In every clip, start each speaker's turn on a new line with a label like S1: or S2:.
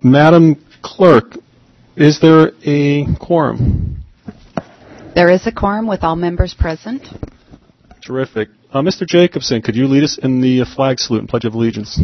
S1: Madam Clerk, is there a quorum?
S2: There is a quorum with all members present.
S1: Terrific. Mr. Jacobson, could you lead us in the flag salute and Pledge of Allegiance?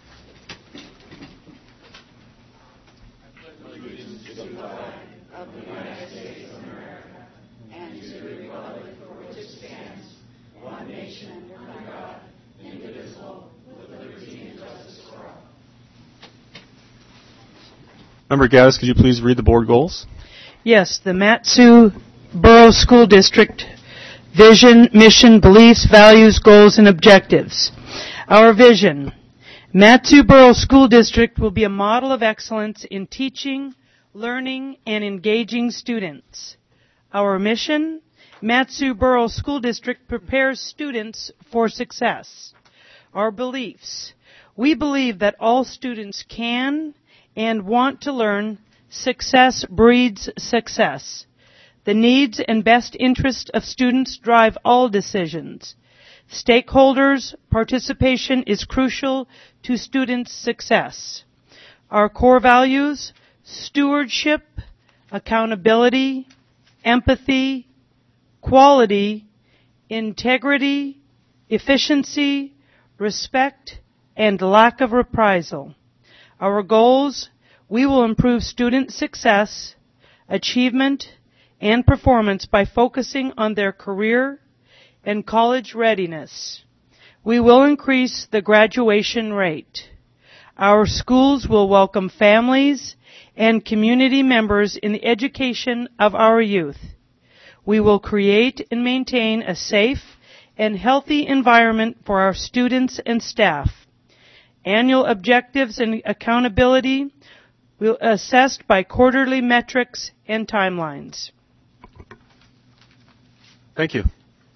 S1: Member Gaddis, could you please read the board goals?
S3: Yes, the Mat-Su Borough School District vision, mission, beliefs, values, goals, and objectives. Our vision: Mat-Su Borough School District will be a model of excellence in teaching, learning, and engaging students. Our mission: Mat-Su Borough School District prepares students for success. Our beliefs: we believe that all students can and want to learn. Success breeds success. The needs and best interest of students drive all decisions. Stakeholders' participation is crucial to students' success. Our core values: stewardship, accountability, empathy, quality, integrity, efficiency, respect, and lack of reprisal. Our goals: we will improve student success, achievement, and performance by focusing on their career and college readiness. We will increase the graduation rate. Our schools will welcome families and community members in the education of our youth. We will create and maintain a safe and healthy environment for our students and staff. Annual objectives and accountability will be assessed by quarterly metrics and timelines.
S1: Thank you.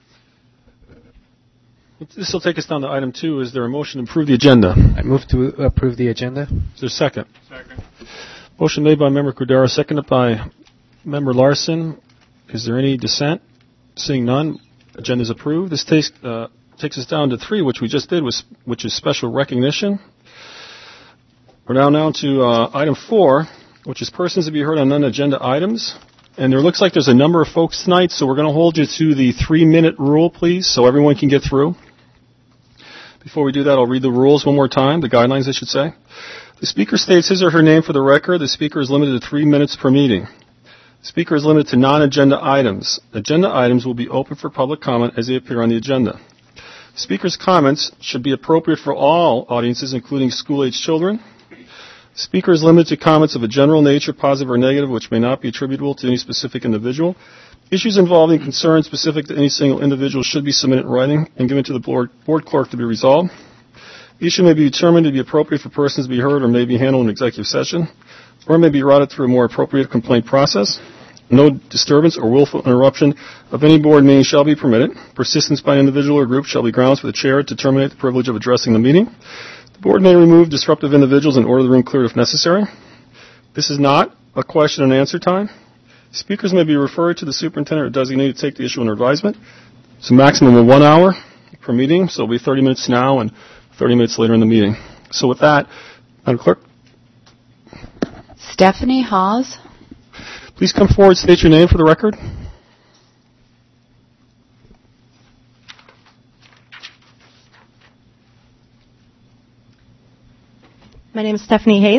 S1: This will take us down to item 2. Is there a motion to approve the agenda?
S4: I move to approve the agenda.
S1: Is there a second?
S5: Second.
S1: Motion made by Member Cordero, seconded by Member Larson. Is there any dissent? Seeing none, agenda is approved. This takes us down to 3, which we just did, which is special recognition. We're now to item 4, which is persons to be heard on non-agenda items. And there looks like there's a number of folks tonight, so we're going to hold you to the 3-minute rule, please, so everyone can get through. Before we do that, I'll read the rules one more time, the guidelines, I should say. The speaker states his or her name for the record. The speaker is limited to 3 minutes per meeting. The speaker is limited to non-agenda items. Agenda items will be open for public comment as they appear on the agenda. The speaker's comments should be appropriate for all audiences, including school-age children. The speaker is limited to comments of a general nature, positive or negative, which may not be attributable to any specific individual. Issues involving concerns specific to any single individual should be submitted in writing and given to the board clerk to be resolved. The issue may be determined to be appropriate for persons to be heard or may be handled in executive session, or may be routed through a more appropriate complaint process. No disturbance or willful interruption of any board meeting shall be permitted. Persistence by an individual or group shall be grounds for the chair to terminate the privilege of addressing the meeting. The board may remove disruptive individuals and order the room cleared if necessary. This is not a question and answer time. Speakers may be referred to the superintendent or designated to take the issue under advisement. It's a maximum of 1 hour per meeting, so it'll be 30 minutes now and 30 minutes later in the meeting. So with that, Madam Clerk.
S2: Stephanie Hawes.
S1: Please come forward, state your name for the record.
S6: My name is Stephanie Hayes.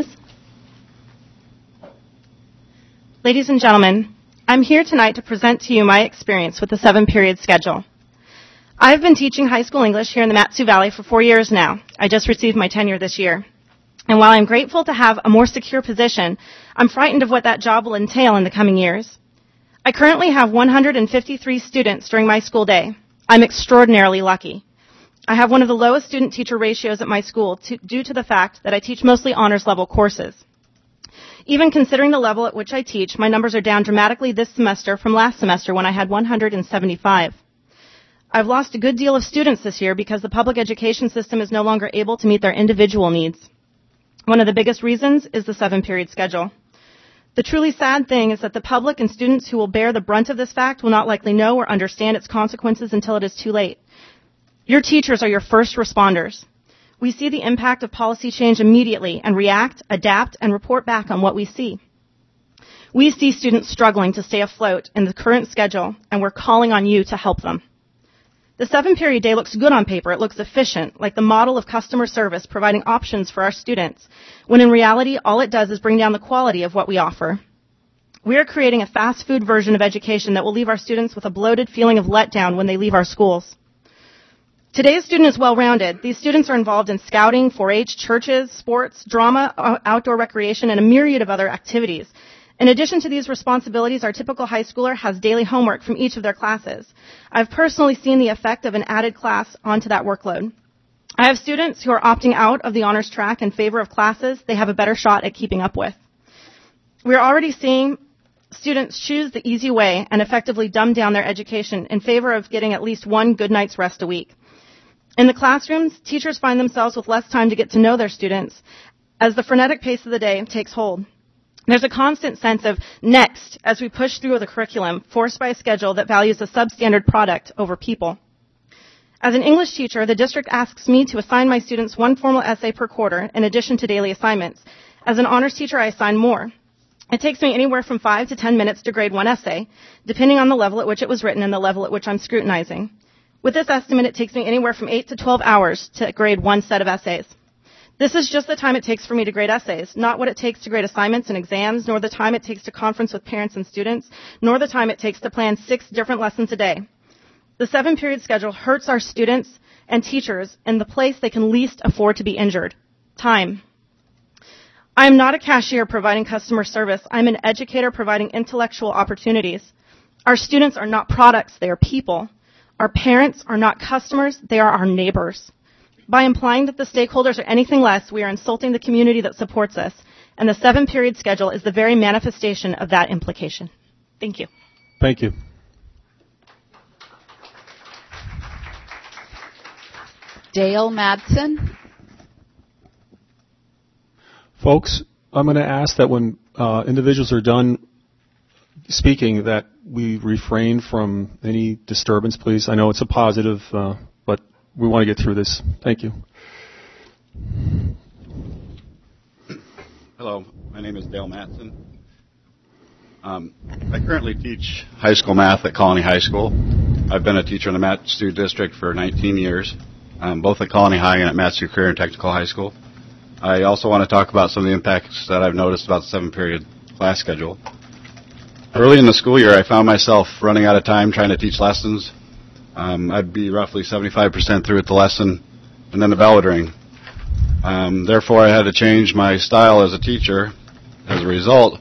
S6: Ladies and gentlemen, I'm here tonight to present to you my experience with the 7-period schedule. I've been teaching high school English here in the Mat-Su Valley for 4 years now. I just received my tenure this year. And while I'm grateful to have a more secure position, I'm frightened of what that job will entail in the coming years. I currently have 153 students during my school day. I'm extraordinarily lucky. I have one of the lowest student-teacher ratios at my school due to the fact that I teach mostly honors-level courses. Even considering the level at which I teach, my numbers are down dramatically this semester from last semester when I had 175. I've lost a good deal of students this year because the public education system is no longer able to meet their individual needs. One of the biggest reasons is the 7-period schedule. The truly sad thing is that the public and students who will bear the brunt of this fact will not likely know or understand its consequences until it is too late. Your teachers are your first responders. We see the impact of policy change immediately and react, adapt, and report back on what we see. We see students struggling to stay afloat in the current schedule, and we're calling on you to help them. The 7-period day looks good on paper. It looks efficient, like the model of customer service providing options for our students, when in reality, all it does is bring down the quality of what we offer. We are creating a fast food version of education that will leave our students with a bloated feeling of letdown when they leave our schools. Today's student is well-rounded. These students are involved in scouting, 4-H, churches, sports, drama, outdoor recreation, and a myriad of other activities. In addition to these responsibilities, our typical high schooler has daily homework from each of their classes. I've personally seen the effect of an added class onto that workload. I have students who are opting out of the honors track in favor of classes they have a better shot at keeping up with. We're already seeing students choose the easy way and effectively dumb down their education in favor of getting at least one good night's rest a week. In the classrooms, teachers find themselves with less time to get to know their students as the frenetic pace of the day takes hold. There's a constant sense of next as we push through the curriculum, forced by a schedule that values a substandard product over people. As an English teacher, the district asks me to assign my students one formal essay per quarter in addition to daily assignments. As an honors teacher, I assign more. It takes me anywhere from 5 to 10 minutes to grade one essay, depending on the level at which it was written and the level at which I'm scrutinizing. With this estimate, it takes me anywhere from 8 to 12 hours to grade one set of essays. This is just the time it takes for me to grade essays, not what it takes to grade assignments and exams, nor the time it takes to conference with parents and students, nor the time it takes to plan 6 different lessons a day. The 7-period schedule hurts our students and teachers in the place they can least afford to be injured: time. I am not a cashier providing customer service. I'm an educator providing intellectual opportunities. Our students are not products, they are people. Our parents are not customers, they are our neighbors. By implying that the stakeholders are anything less, we are insulting the community that supports us, and the 7-period schedule is the very manifestation of that implication. Thank you.
S1: Thank you.
S2: Dale Madsen.
S1: Folks, I'm going to ask that when individuals are done speaking that we refrain from any disturbance, please. I know it's a positive, but we want to get through this. Thank you.
S5: Hello, my name is Dale Matson. I currently teach high school math at Colony High School. I've been a teacher in the Mat-Su district for 19 years, both at Colony High and at Mat-Su Career and Technical High School. I also want to talk about some of the impacts that I've noticed about the 7-period class schedule. Early in the school year, I found myself running out of time trying to teach lessons. I'd be roughly 75% through with the lesson, and then the bell would ring. Therefore, I had to change my style as a teacher as a result.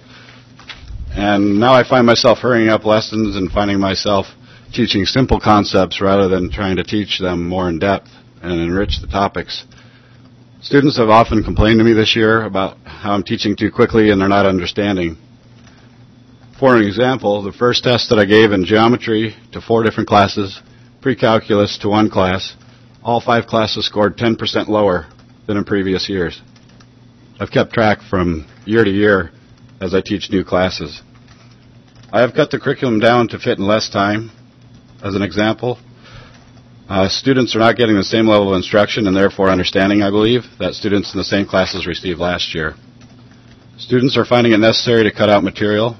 S5: And now I find myself hurrying up lessons and finding myself teaching simple concepts rather than trying to teach them more in depth and enrich the topics. Students have often complained to me this year about how I'm teaching too quickly and they're not understanding. For an example, the first test that I gave in geometry to 4 different classes, pre-calculus to 1 class, all 5 classes scored 10% lower than in previous years. I've kept track from year to year as I teach new classes. I have cut the curriculum down to fit in less time. As an example, students are not getting the same level of instruction and therefore understanding, I believe, that students in the same classes received last year. Students are finding it necessary to cut out material.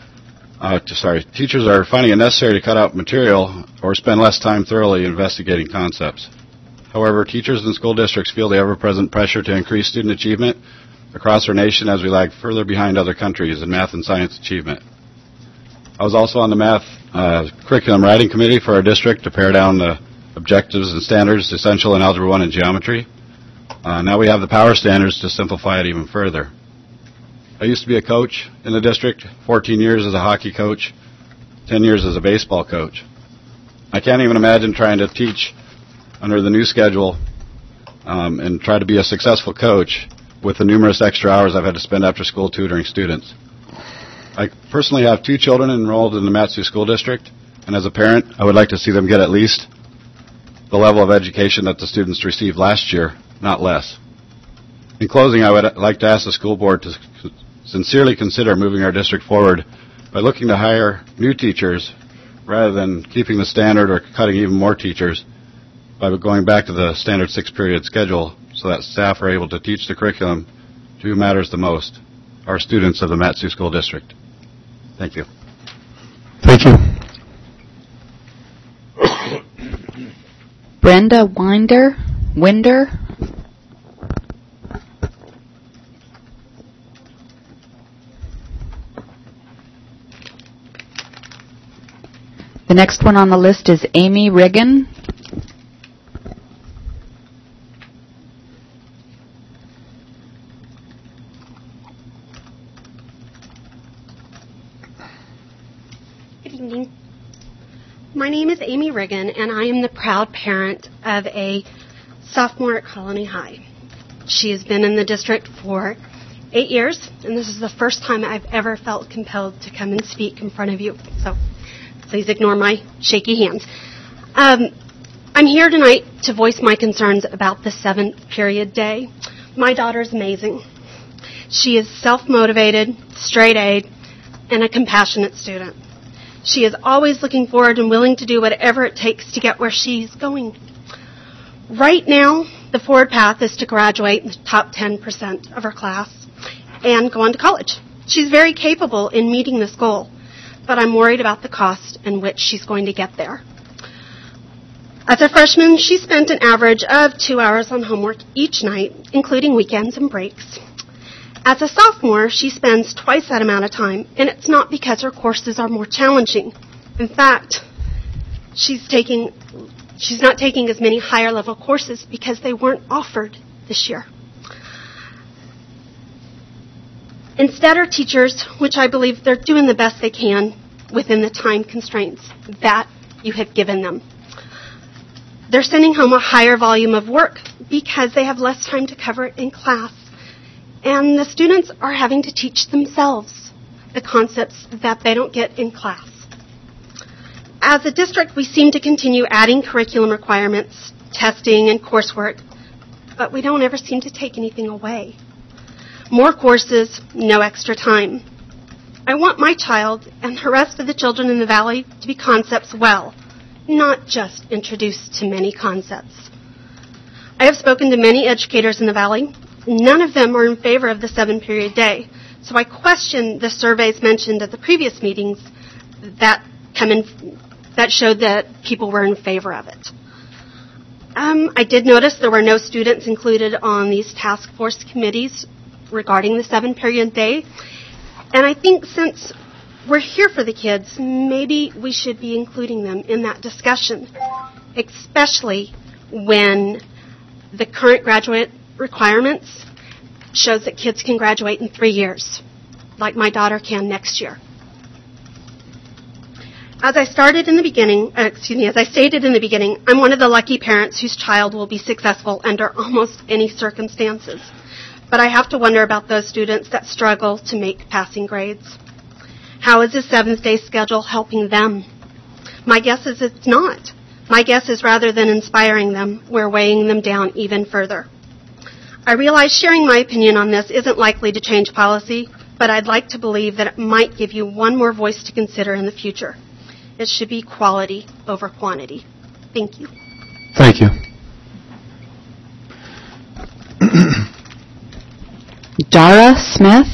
S5: Teachers are finding it necessary to cut out material or spend less time thoroughly investigating concepts. However, teachers and school districts feel the ever-present pressure to increase student achievement across our nation as we lag further behind other countries in math and science achievement. I was also on the math curriculum writing committee for our district to pare down the objectives and standards essential in Algebra 1 and geometry. Now we have the power standards to simplify it even further. I used to be a coach in the district, 14 years as a hockey coach, 10 years as a baseball coach. I can't even imagine trying to teach under the new schedule and try to be a successful coach with the numerous extra hours I've had to spend after school tutoring students. I personally have 2 children enrolled in the Mat-Su School District, and as a parent, I would like to see them get at least the level of education that the students received last year, not less. In closing, I would like to ask the school board to sincerely consider moving our district forward by looking to hire new teachers rather than keeping the standard or cutting even more teachers by going back to the standard 6-period schedule so that staff are able to teach the curriculum to who matters the most, our students of the Mat-Su School District. Thank you.
S1: Thank you.
S2: Brenda Winder. The next one on the list is Amy Riggin.
S7: Good evening. My name is Amy Riggin, and I am the proud parent of a sophomore at Colony High. She has been in the district for 8 years, and this is the first time I've ever felt compelled to come and speak in front of you. So please ignore my shaky hands. I'm here tonight to voice my concerns about the 7th period day. My daughter's amazing. She is self-motivated, straight-A'd, and a compassionate student. She is always looking forward and willing to do whatever it takes to get where she's going. Right now, the forward path is to graduate in the top 10% of her class and go on to college. She's very capable in meeting this goal, but I'm worried about the cost in which she's going to get there. As a freshman, she spent an average of 2 hours on homework each night, including weekends and breaks. As a sophomore, she spends twice that amount of time, and it's not because her courses are more challenging. In fact, she's not taking as many higher level courses because they weren't offered this year. Instead, our teachers, which I believe they're doing the best they can within the time constraints that you have given them, they're sending home a higher volume of work because they have less time to cover it in class. And the students are having to teach themselves the concepts that they don't get in class. As a district, we seem to continue adding curriculum requirements, testing, and coursework, but we don't ever seem to take anything away. More courses, no extra time. I want my child and the rest of the children in the Valley to be concepts well, not just introduced to many concepts. I have spoken to many educators in the Valley. None of them are in favor of the 7-period day, so I question the surveys mentioned at the previous meetings that showed that people were in favor of it. I did notice there were no students included on these task force committees regarding the 7-period day, and I think since we're here for the kids, maybe we should be including them in that discussion, especially when the current graduate requirements shows that kids can graduate in 3 years, like my daughter can next year. As I stated in the beginning, I'm one of the lucky parents whose child will be successful under almost any circumstances. But I have to wonder about those students that struggle to make passing grades. How is the 7th-day schedule helping them? My guess is it's not. My guess is rather than inspiring them, we're weighing them down even further. I realize sharing my opinion on this isn't likely to change policy, but I'd like to believe that it might give you one more voice to consider in the future. It should be quality over quantity. Thank you.
S1: Thank you.
S2: Dara Smith.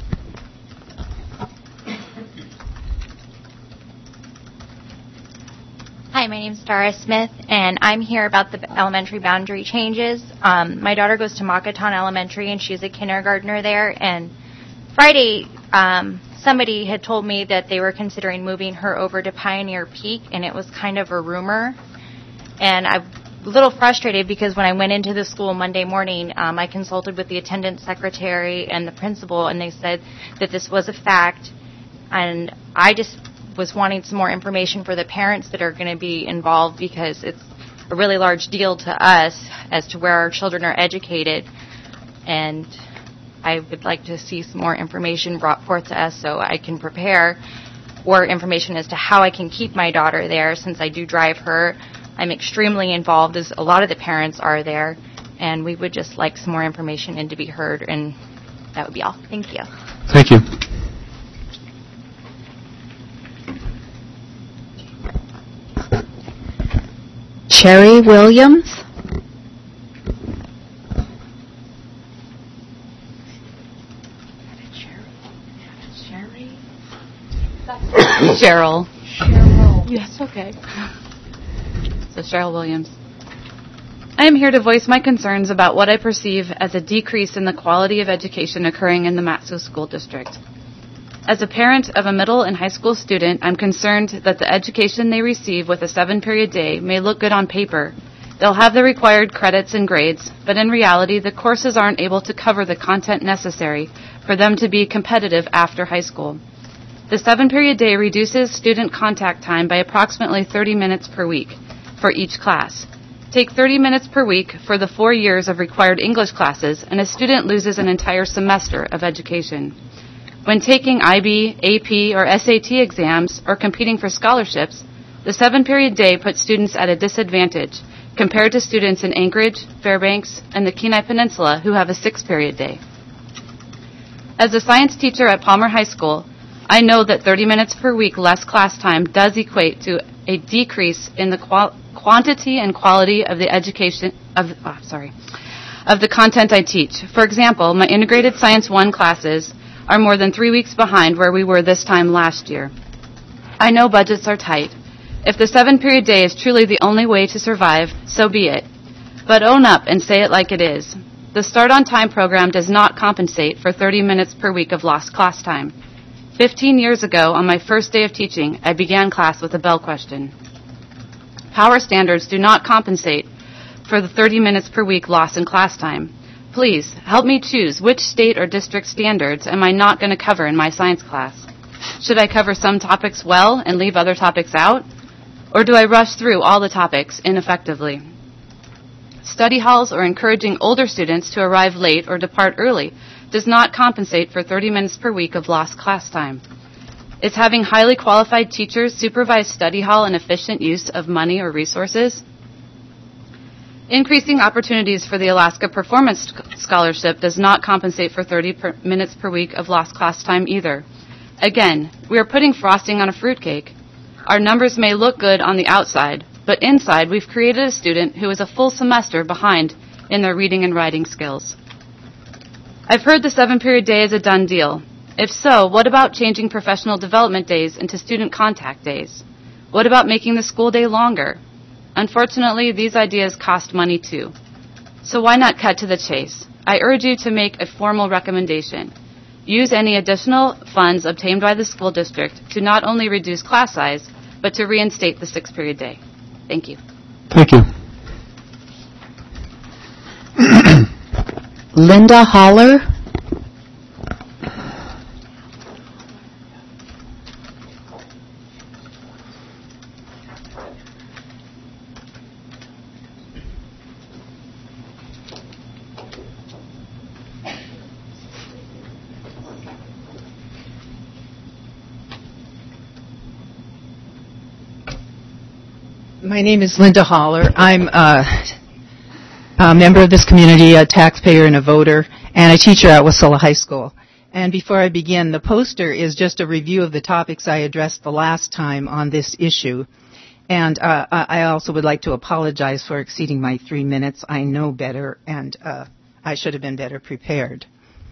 S8: Hi, my name's Dara Smith, and I'm here about the elementary boundary changes. My daughter goes to Makaton Elementary, and she's a kindergartner there. And Friday, somebody had told me that they were considering moving her over to Pioneer Peak, and it was kind of a rumor. And I'm a little frustrated because when I went into the school Monday morning, I consulted with the attendance secretary and the principal, and they said that this was a fact. And I just was wanting some more information for the parents that are going to be involved because it's a really large deal to us as to where our children are educated. And I would like to see some more information brought forth to us so I can prepare, or information as to how I can keep my daughter there since I do drive her. I'm extremely involved, as a lot of the parents are there, and we would just like some more information and to be heard, and that would be all. Thank you.
S1: Thank you.
S2: Cherry Williams.
S9: Cheryl.
S6: Yes, okay.
S9: So Cheryl Williams. I am here to voice my concerns about what I perceive as a decrease in the quality of education occurring in the Mat-Su School District. As a parent of a middle and high school student, I'm concerned that the education they receive with a 7-period day may look good on paper. They'll have the required credits and grades, but in reality, the courses aren't able to cover the content necessary for them to be competitive after high school. The 7-period day reduces student contact time by approximately 30 minutes per week for each class. Take 30 minutes per week for the 4 years of required English classes, and a student loses an entire semester of education. When taking IB, AP, or SAT exams or competing for scholarships, the 7-period day puts students at a disadvantage compared to students in Anchorage, Fairbanks, and the Kenai Peninsula who have a 6-period day. As a science teacher at Palmer High School, I know that 30 minutes per week less class time does equate to a decrease in the quantity and quality of the of the content I teach. For example, my integrated Science 1 classes are more than 3 weeks behind where we were this time last year. I know budgets are tight. If the 7-period day is truly the only way to survive, so be it. But own up and say it like it is. The Start on Time program does not compensate for 30 minutes per week of lost class time. 15 years ago, on my first day of teaching, I began class with a bell question. Power standards do not compensate for the 30 minutes per week lost in class time. Please, help me choose which state or district standards am I not going to cover in my science class. Should I cover some topics well and leave other topics out? Or do I rush through all the topics ineffectively? Study halls or encouraging older students to arrive late or depart early does not compensate for 30 minutes per week of lost class time. Is having highly qualified teachers supervise study hall and efficient use of money or resources? Increasing opportunities for the Alaska Performance Scholarship does not compensate for 30 minutes per week of lost class time either. Again, we are putting frosting on a fruitcake. Our numbers may look good on the outside, but inside we've created a student who is a full semester behind in their reading and writing skills. I've heard the 7-period day is a done deal. If so, what about changing professional development days into student contact days? What about making the school day longer? Unfortunately, these ideas cost money too. So why not cut to the chase? I urge you to make a formal recommendation. Use any additional funds obtained by the school district to not only reduce class size, but to reinstate the 6-period day. Thank you.
S1: Thank you.
S2: Linda Holler.
S10: My name is Linda Holler. I'm a member of this community, a taxpayer and a voter, and a teacher at Wasilla High School. And before I begin, the poster is just a review of the topics I addressed the last time on this issue. And I also would like to apologize for exceeding my 3 minutes. I know better, and I should have been better prepared.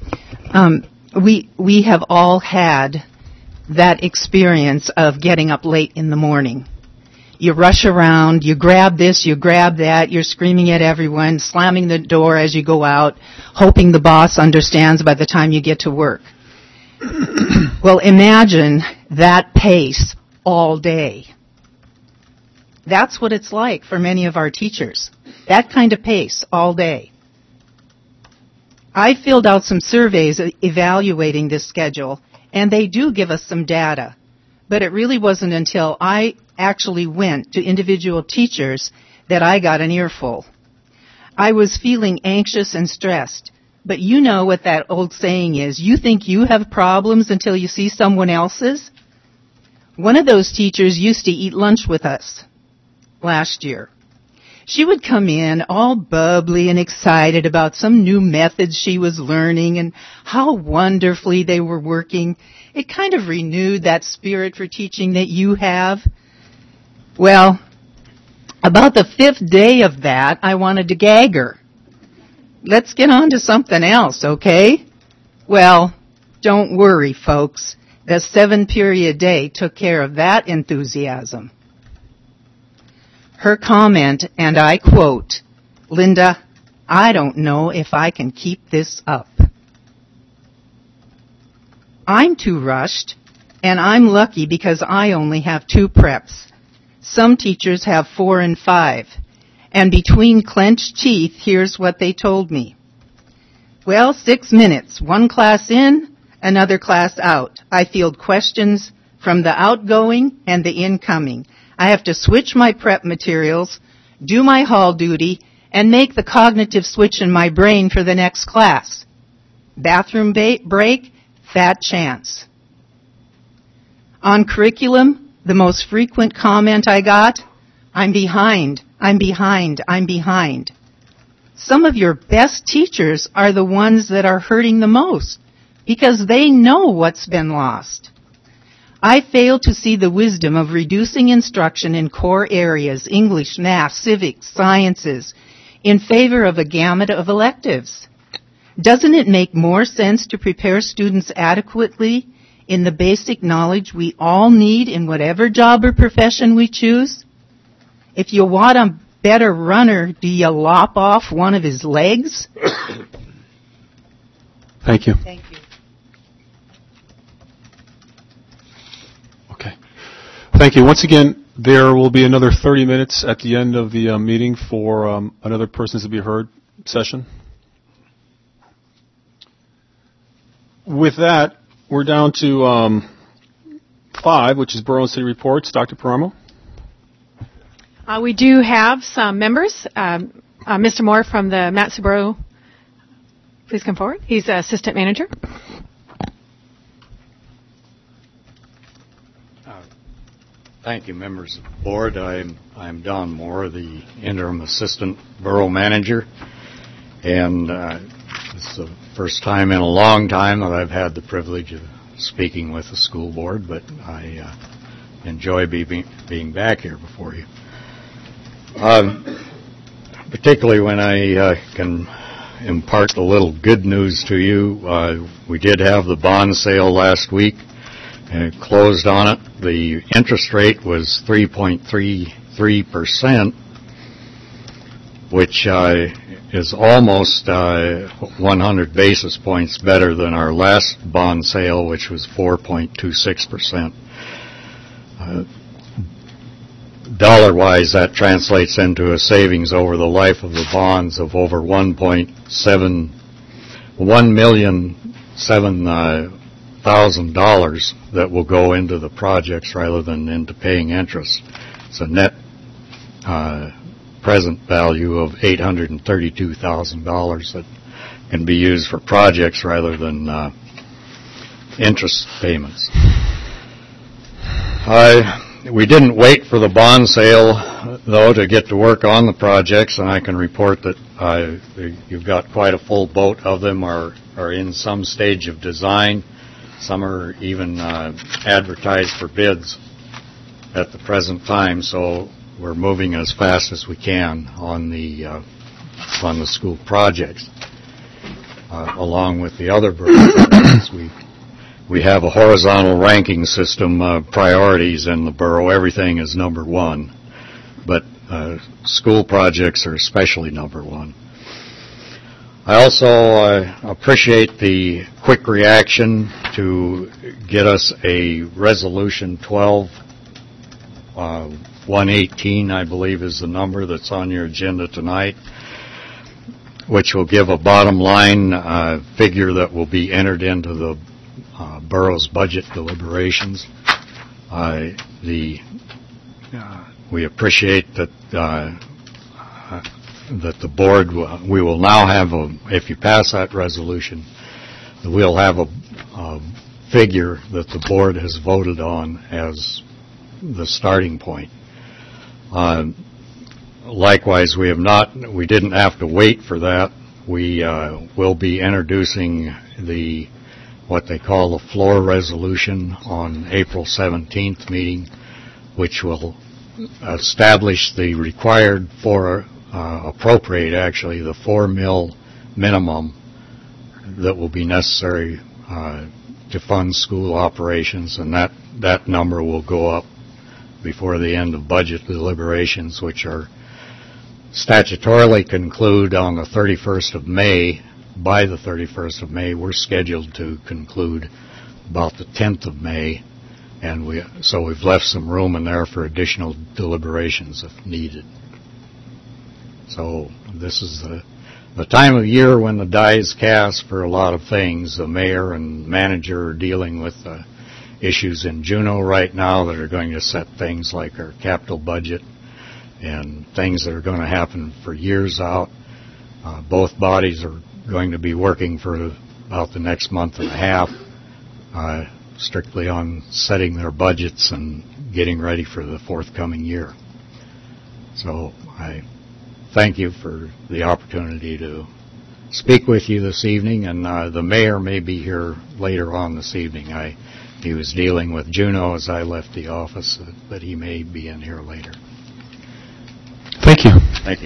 S10: We have all had that experience of getting up late in the morning. You rush around, you grab this, you grab that, you're screaming at everyone, slamming the door as you go out, hoping the boss understands by the time you get to work. Well, imagine that pace all day. That's what it's like for many of our teachers. That kind of pace all day. I filled out some surveys evaluating this schedule, and they do give us some data. But it really wasn't until I actually went to individual teachers that I got an earful. I was feeling anxious and stressed. But you know what that old saying is, you think you have problems until you see someone else's? One of those teachers used to eat lunch with us last year. She would come in all bubbly and excited about some new methods she was learning and how wonderfully they were working. It kind of renewed that spirit for teaching that you have. Well, about the 5th day of that, I wanted to gag her. Let's get on to something else, okay? Well, don't worry, folks. The 7-period day took care of that enthusiasm. Her comment, and I quote, "Linda, I don't know if I can keep this up. I'm too rushed, and I'm lucky because I only have 2 preps. Some teachers have 4 and 5. And between clenched teeth, here's what they told me. Well, 6 minutes, 1 class in, another class out. I field questions from the outgoing and the incoming. I have to switch my prep materials, do my hall duty, and make the cognitive switch in my brain for the next class. Bathroom break, fat chance." On curriculum, the most frequent comment I got, "I'm behind, I'm behind, I'm behind." Some of your best teachers are the ones that are hurting the most because they know what's been lost. I fail to see the wisdom of reducing instruction in core areas, English, math, civics, sciences, in favor of a gamut of electives. Doesn't it make more sense to prepare students adequately in the basic knowledge we all need in whatever job or profession we choose? If you want a better runner, do you lop off one of his legs?
S1: Thank you.
S10: Thank you.
S1: Okay. Thank you. Once again, there will be another 30 minutes at the end of the meeting for another Persons to be Heard session. With that, we're down to 5, which is Borough and City Reports. Dr. Paramo.
S11: We do have some members. Mr. Moore from the Mat-Su Borough, please come forward. He's Assistant Manager.
S12: Thank you, members of the board. I'm Don Moore, the Interim Assistant Borough Manager, and it's the first time in a long time that I've had the privilege of speaking with the school board, but I enjoy being back here before you. Particularly when I can impart a little good news to you. We did have the bond sale last week and closed on it. The interest rate was 3.33%, which is almost 100 basis points better than our last bond sale, which was 4.26%. Dollar-wise, that translates into a savings over the life of the bonds of over $1,007,000 that will go into the projects rather than into paying interest. It's a net present value of $832,000 that can be used for projects rather than interest payments. We didn't wait for the bond sale, though, to get to work on the projects, and I can report that you've got quite a full boat of them are in some stage of design. Some are even advertised for bids at the present time, so we're moving as fast as we can on the school projects. Along with the other boroughs, we have a horizontal ranking system of priorities in the borough. Everything is number 1, but school projects are especially number 1. I also appreciate the quick reaction to get us a Resolution 12-118, I believe is the number that's on your agenda tonight, which will give a bottom line figure that will be entered into the borough's budget deliberations. We appreciate that that the board, we will now have if you pass that resolution, we'll have a figure that the board has voted on as the starting point. Likewise, we didn't have to wait for that. We will be introducing what they call the floor resolution on April 17th meeting, which will establish the required appropriate actually the $4 million minimum that will be necessary to fund school operations, and that number will go up before the end of budget deliberations, which are statutorily conclude on the 31st of May. By the 31st of May, we're scheduled to conclude about the 10th of May, and we've left some room in there for additional deliberations if needed. So this is the time of year when the die is cast for a lot of things. The mayor and manager are dealing with issues in Juneau right now that are going to set things like our capital budget and things that are going to happen for years out. Both bodies are going to be working for about the next month and a half, strictly on setting their budgets and getting ready for the forthcoming year. So I thank you for the opportunity to speak with you this evening, and the mayor may be here later on this evening. He was dealing with Juneau as I left the office, but he may be in here later.
S1: Thank you.
S12: Thank you.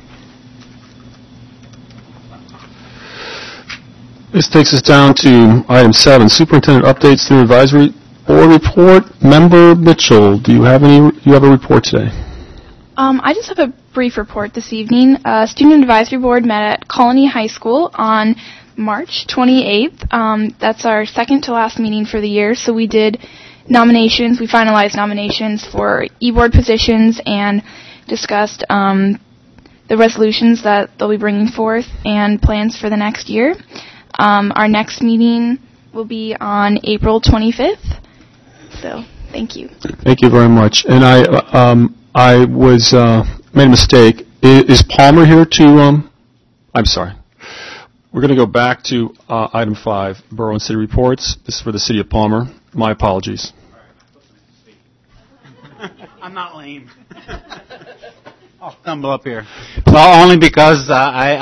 S1: This takes us down to item 7, Superintendent Updates to the Advisory Board Report. Member Mitchell, do you have a report today?
S13: I just have a brief report this evening. Student Advisory Board met at Colony High School on March 28th. That's our second to last meeting for the year, so we did nominations. We finalized nominations for e-board positions and discussed the resolutions that they'll be bringing forth and plans for the next year. Our next meeting will be on April 25th. So, thank you.
S1: Thank you very much. And I was made a mistake. Is Palmer here to? I'm sorry. We're going to go back to item 5, Borough and City Reports. This is for the City of Palmer. My apologies.
S14: I'm not lame. I'll stumble up here. Well, only because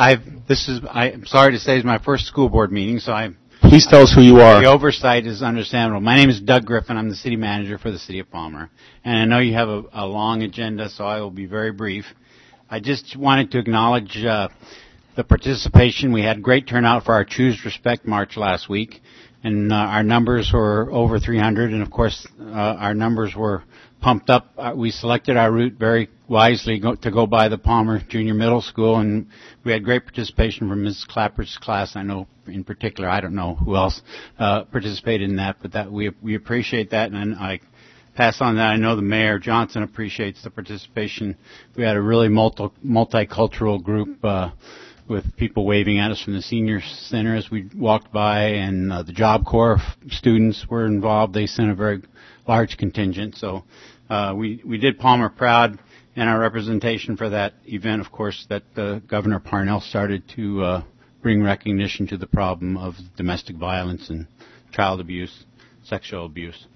S14: I'm sorry to say, is my first school board meeting, so
S1: Please tell us who you are.
S14: The oversight is understandable. My name is Doug Griffin. I'm the city manager for the City of Palmer. And I know you have a long agenda, so I will be very brief. I just wanted to acknowledge the participation. We had great turnout for our Choose Respect March last week, and our numbers were over 300, and of course our numbers were pumped up. We selected our route very wisely to go by the Palmer Junior Middle School, and we had great participation from Mrs. Clapper's class. I know in particular, I don't know who else participated in that, but that we appreciate that, and I pass on that. I know the Mayor Johnson appreciates the participation. We had a really multicultural group with people waving at us from the senior center as we walked by, and the Job Corps students were involved. They sent a very large contingent, so we did Palmer proud, and our representation for that event, of course, that Governor Parnell started to bring recognition to the problem of domestic violence and child abuse, sexual abuse.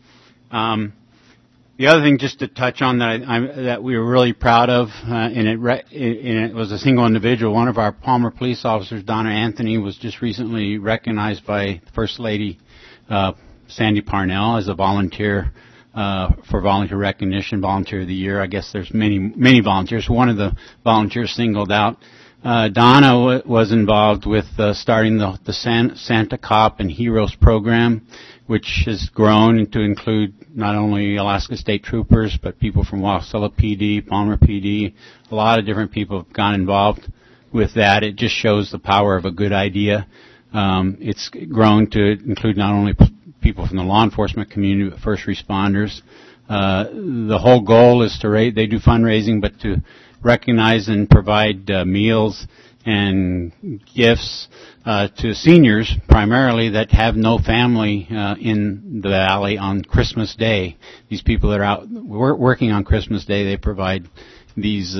S14: The other thing, just to touch on that we were really proud of, and it was a single individual. One of our Palmer police officers, Donna Anthony, was just recently recognized by First Lady Sandy Parnell as a volunteer for volunteer recognition, volunteer of the year. I guess there's many volunteers. One of the volunteers singled out. Donna was involved with starting the Santa Cop and Heroes program, which has grown to include not only Alaska State Troopers, but people from Wasilla PD, Palmer PD. A lot of different people have gotten involved with that. It just shows the power of a good idea. It's grown to include not only people from the law enforcement community, but first responders. The whole goal is they do fundraising, but to recognize and provide meals and gifts to seniors, primarily, that have no family in the valley on Christmas Day. These people that are out working on Christmas Day, they provide this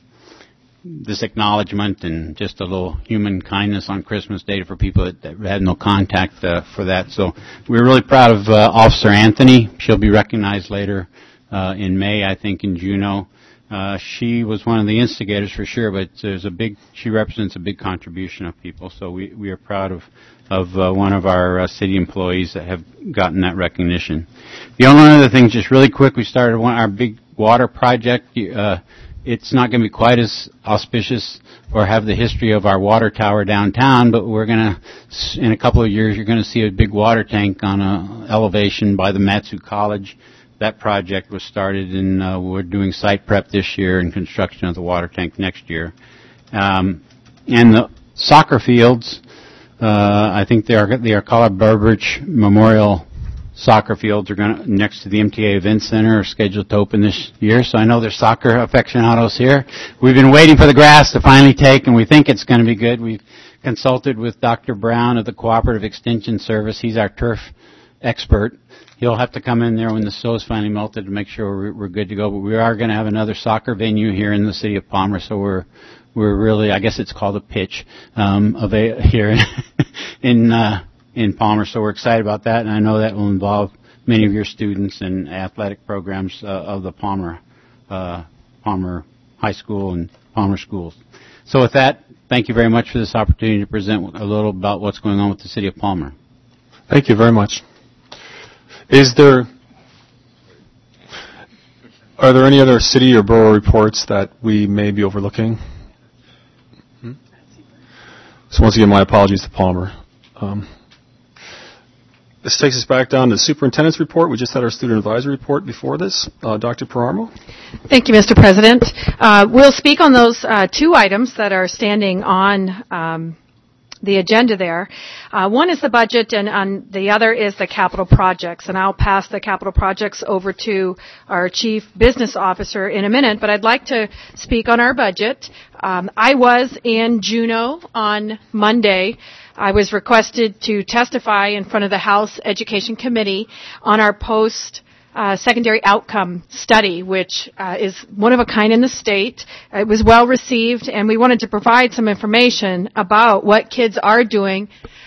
S14: acknowledgement and just a little human kindness on Christmas Day for people that had no contact for that. So we're really proud of Officer Anthony. She'll be recognized later in May, I think, in Juneau. She was one of the instigators for sure, but she represents a big contribution of people. So we are proud of one of our city employees that have gotten that recognition. The only other thing, just really quick, we started our big water project. it's not going to be quite as auspicious or have the history of our water tower downtown, but we're going to, in a couple of years, you're going to see a big water tank on a elevation by the Mat-Su College. That project was started, and we're doing site prep this year and construction of the water tank next year. And the soccer fields, I think they are called Burbridge Memorial Soccer fields are going next to the MTA Event Center are scheduled to open this year. So I know there's soccer aficionados here. We've been waiting for the grass to finally take, and we think it's going to be good. We've consulted with Dr. Brown of the Cooperative Extension Service. He's our turf expert. He'll have to come in there when the snow's finally melted to make sure we're good to go. But we are going to have another soccer venue here in the city of Palmer, so we're really, I guess it's called a pitch, here in Palmer, so we're excited about that, and I know that will involve many of your students and athletic programs of the Palmer High School and Palmer schools. So with that, thank you very much for this opportunity to present a little about what's going on with the city of Palmer.
S1: Thank you very much. Are there any other city or borough reports that we may be overlooking? So once again, my apologies to Palmer. This takes us back down to the superintendent's report. We just had our student advisory report before this. Dr. Paramo.
S11: Thank you, Mr. President. We'll speak on those two items that are standing on the agenda there. One is the budget, and the other is the capital projects. And I'll pass the capital projects over to our chief business officer in a minute, but I'd like to speak on our budget. I was in Juneau on Monday. I was requested to testify in front of the House Education Committee on our post-secondary outcome study, which is one of a kind in the state. It was well received, and we wanted to provide some information about what kids are doing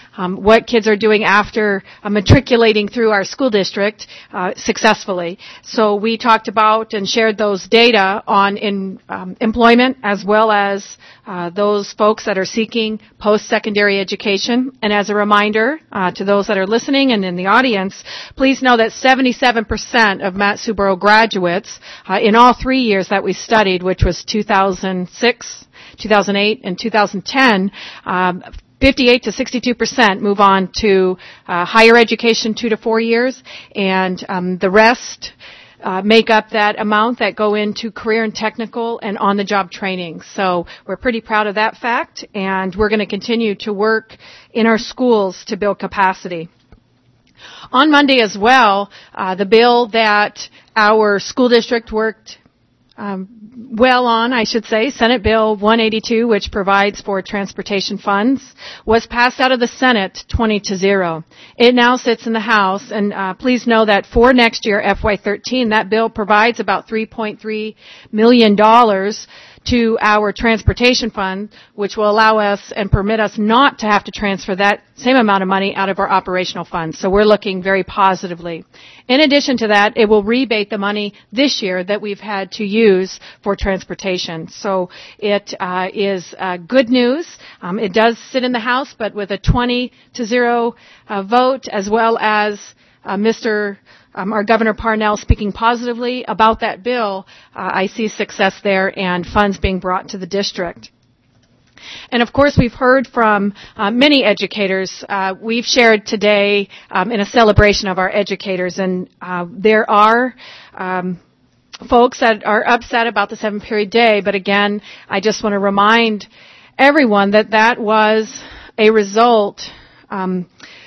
S11: after matriculating through our school district successfully. So we talked about and shared those data on employment as well as those folks that are seeking post-secondary education. And as a reminder to those that are listening and in the audience, please know that 77% of Mat-Su Borough graduates in all 3 years that we studied, which was 2006, 2008, and 2010, 58 to 62% move on to higher education 2 to 4 years, and the rest make up that amount that go into career and technical and on-the-job training. So we're pretty proud of that fact, and we're going to continue to work in our schools to build capacity. On Monday as well, the bill that our school district worked well on, I should say, Senate Bill 182, which provides for transportation funds, was passed out of the Senate 20-0. It now sits in the House, and please know that for next year, FY13, that bill provides about $3.3 million to our transportation fund, which will allow us and permit us not to have to transfer that same amount of money out of our operational funds. So we're looking very positively. In addition to that, it will rebate the money this year that we've had to use for transportation. So it is good news. It does sit in the House, but with a 20-0 vote, as well as our Governor Parnell speaking positively about that bill, I see success there and funds being brought to the district. And of course, we've heard from many educators. We've shared today in a celebration of our educators, and there are folks that are upset about the 7-period day. But again, I just want to remind everyone that that was a result of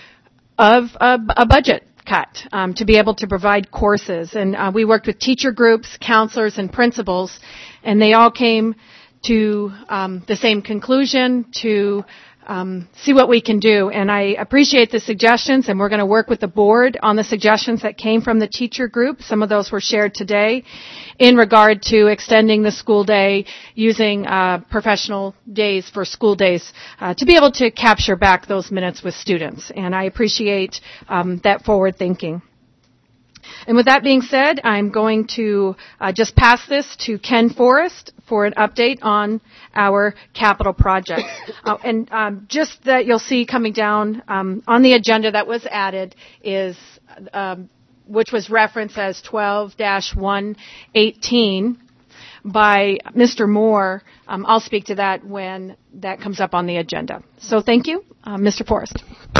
S11: a budget cut to be able to provide courses. And we worked with teacher groups, counselors, and principals, and they all came to the same conclusion to see what we can do. And I appreciate the suggestions, and we're going to work with the board on the suggestions that came from the teacher group. Some of those were shared today in regard to extending the school day using professional days for school days to be able to capture back those minutes with students. And I appreciate that forward thinking. And with that being said, I'm going to just pass this to Ken Forrest for an update on our capital projects. And just that you'll see coming down on the agenda that was added is, which was referenced as 12-118. by Mr. Moore. I'll speak to that when that comes up on the agenda. So thank you. Mr. Forrest.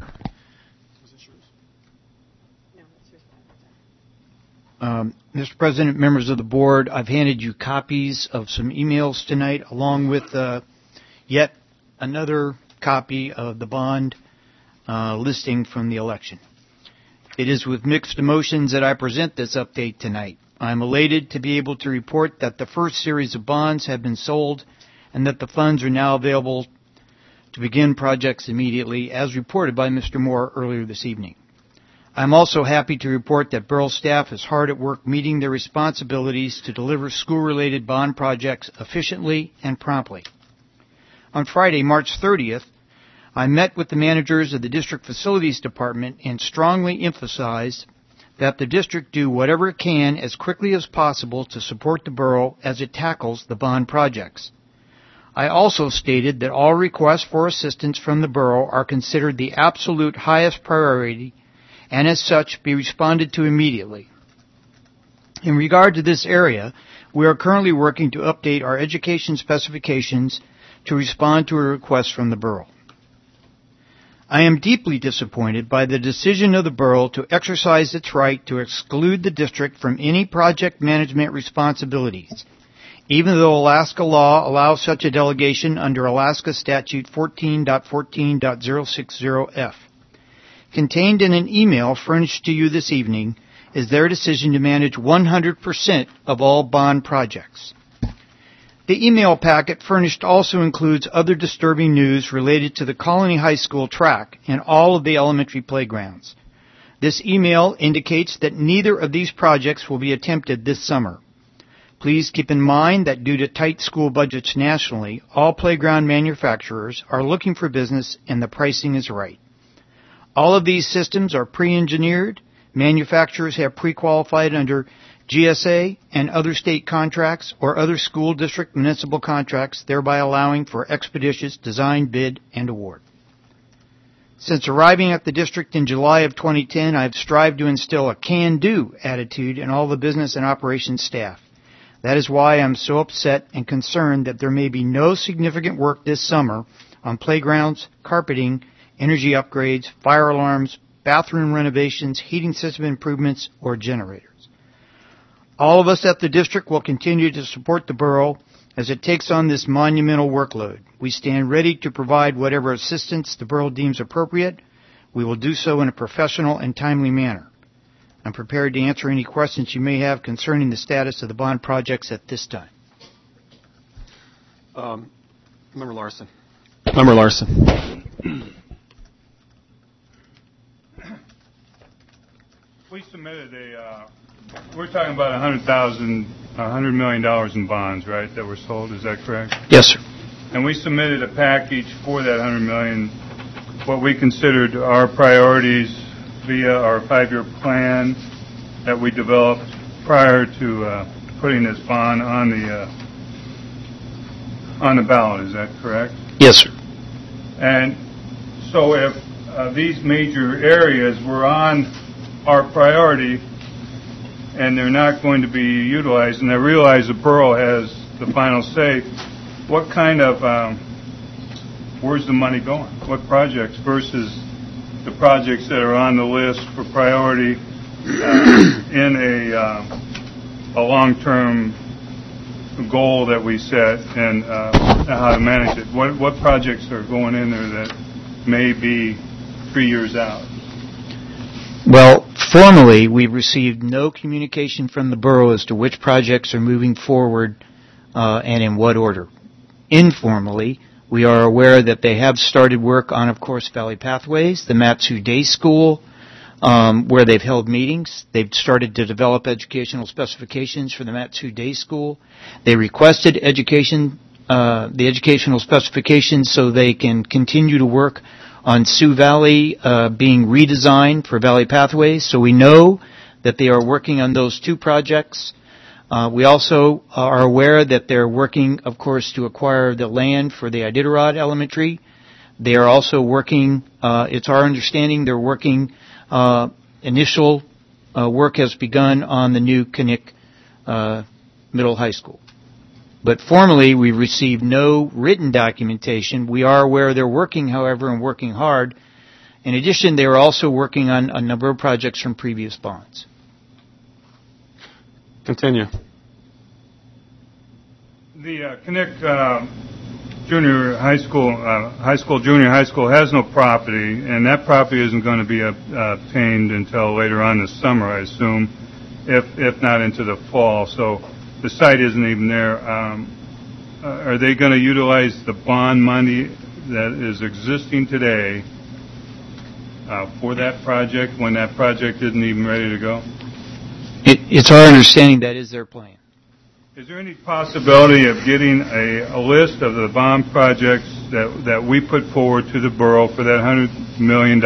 S15: Mr. President, members of the board, I've handed you copies of some emails tonight along with yet another copy of the bond listing from the election. It is with mixed emotions that I present this update tonight. I'm elated to be able to report that the first series of bonds have been sold and that the funds are now available to begin projects immediately, as reported by Mr. Moore earlier this evening. I'm also happy to report that borough staff is hard at work meeting their responsibilities to deliver school-related bond projects efficiently and promptly. On Friday, March 30th, I met with the managers of the District Facilities Department and strongly emphasized that the district do whatever it can as quickly as possible to support the borough as it tackles the bond projects. I also stated that all requests for assistance from the borough are considered the absolute highest priority and as such be responded to immediately. In regard to this area, we are currently working to update our education specifications to respond to a request from the borough. I am deeply disappointed by the decision of the borough to exercise its right to exclude the district from any project management responsibilities, even though Alaska law allows such a delegation under Alaska Statute 14.14.060F. Contained in an email furnished to you this evening is their decision to manage 100% of all bond projects. The email packet furnished also includes other disturbing news related to the Colony High School track and all of the elementary playgrounds. This email indicates that neither of these projects will be attempted this summer. Please keep in mind that due to tight school budgets nationally, all playground manufacturers are looking for business and the pricing is right. All of these systems are pre-engineered. Manufacturers have pre-qualified under GSA and other state contracts or other school district municipal contracts, thereby allowing for expeditious design, bid, and award. Since arriving at the district in July of 2010, I have strived to instill a can-do attitude in all the business and operations staff. That is why I am so upset and concerned that there may be no significant work this summer on playgrounds, carpeting, energy upgrades, fire alarms, bathroom renovations, heating system improvements, or generators. All of us at the district will continue to support the borough as it takes on this monumental workload. We stand ready to provide whatever assistance the borough deems appropriate. We will do so in a professional and timely manner. I'm prepared to answer any questions you may have concerning the status of the bond projects at this time.
S1: Member Larson. Member Larson.
S16: We submitted we're talking about $100 million in bonds, right, that were sold. Is that correct?
S15: Yes, sir.
S16: And we submitted a package for that $100 million, what we considered our priorities via our 5-year plan that we developed prior to putting this bond on the ballot. Is that correct?
S15: Yes, sir.
S16: And so if these major areas were on our priority and they're not going to be utilized, and I realize the borough has the final say, what kind of, where's the money going? What projects versus the projects that are on the list for priority in a long-term goal that we set and how to manage it? What projects are going in there that may be 3 years out?
S15: Well, formally, we've received no communication from the borough as to which projects are moving forward and in what order. Informally, we are aware that they have started work on, of course, Valley Pathways, the Mat-Su Day School, where they've held meetings. They've started to develop educational specifications for the Mat-Su Day School. They requested the educational specifications so they can continue to work on Sioux Valley being redesigned for Valley Pathways. So we know that they are working on those two projects. We also are aware that they're working, of course, to acquire the land for the Iditarod Elementary. They are also working, it's our understanding, they're working, initial work has begun on the new Kinnick Middle High School. But formally, we received no written documentation. We are aware they're working, however, and working hard. In addition, they are also working on a number of projects from previous bonds.
S1: Continue.
S16: The Connect Junior High School, Junior High School has no property, and that property isn't going to be obtained until later on this summer, I assume, if not into the fall. So the site isn't even there. Are they going to utilize the bond money that is existing today for that project when that project isn't even ready to go?
S15: It's our understanding that is their plan.
S16: Is there any possibility of getting a list of the bond projects that we put forward to the borough for that $100 million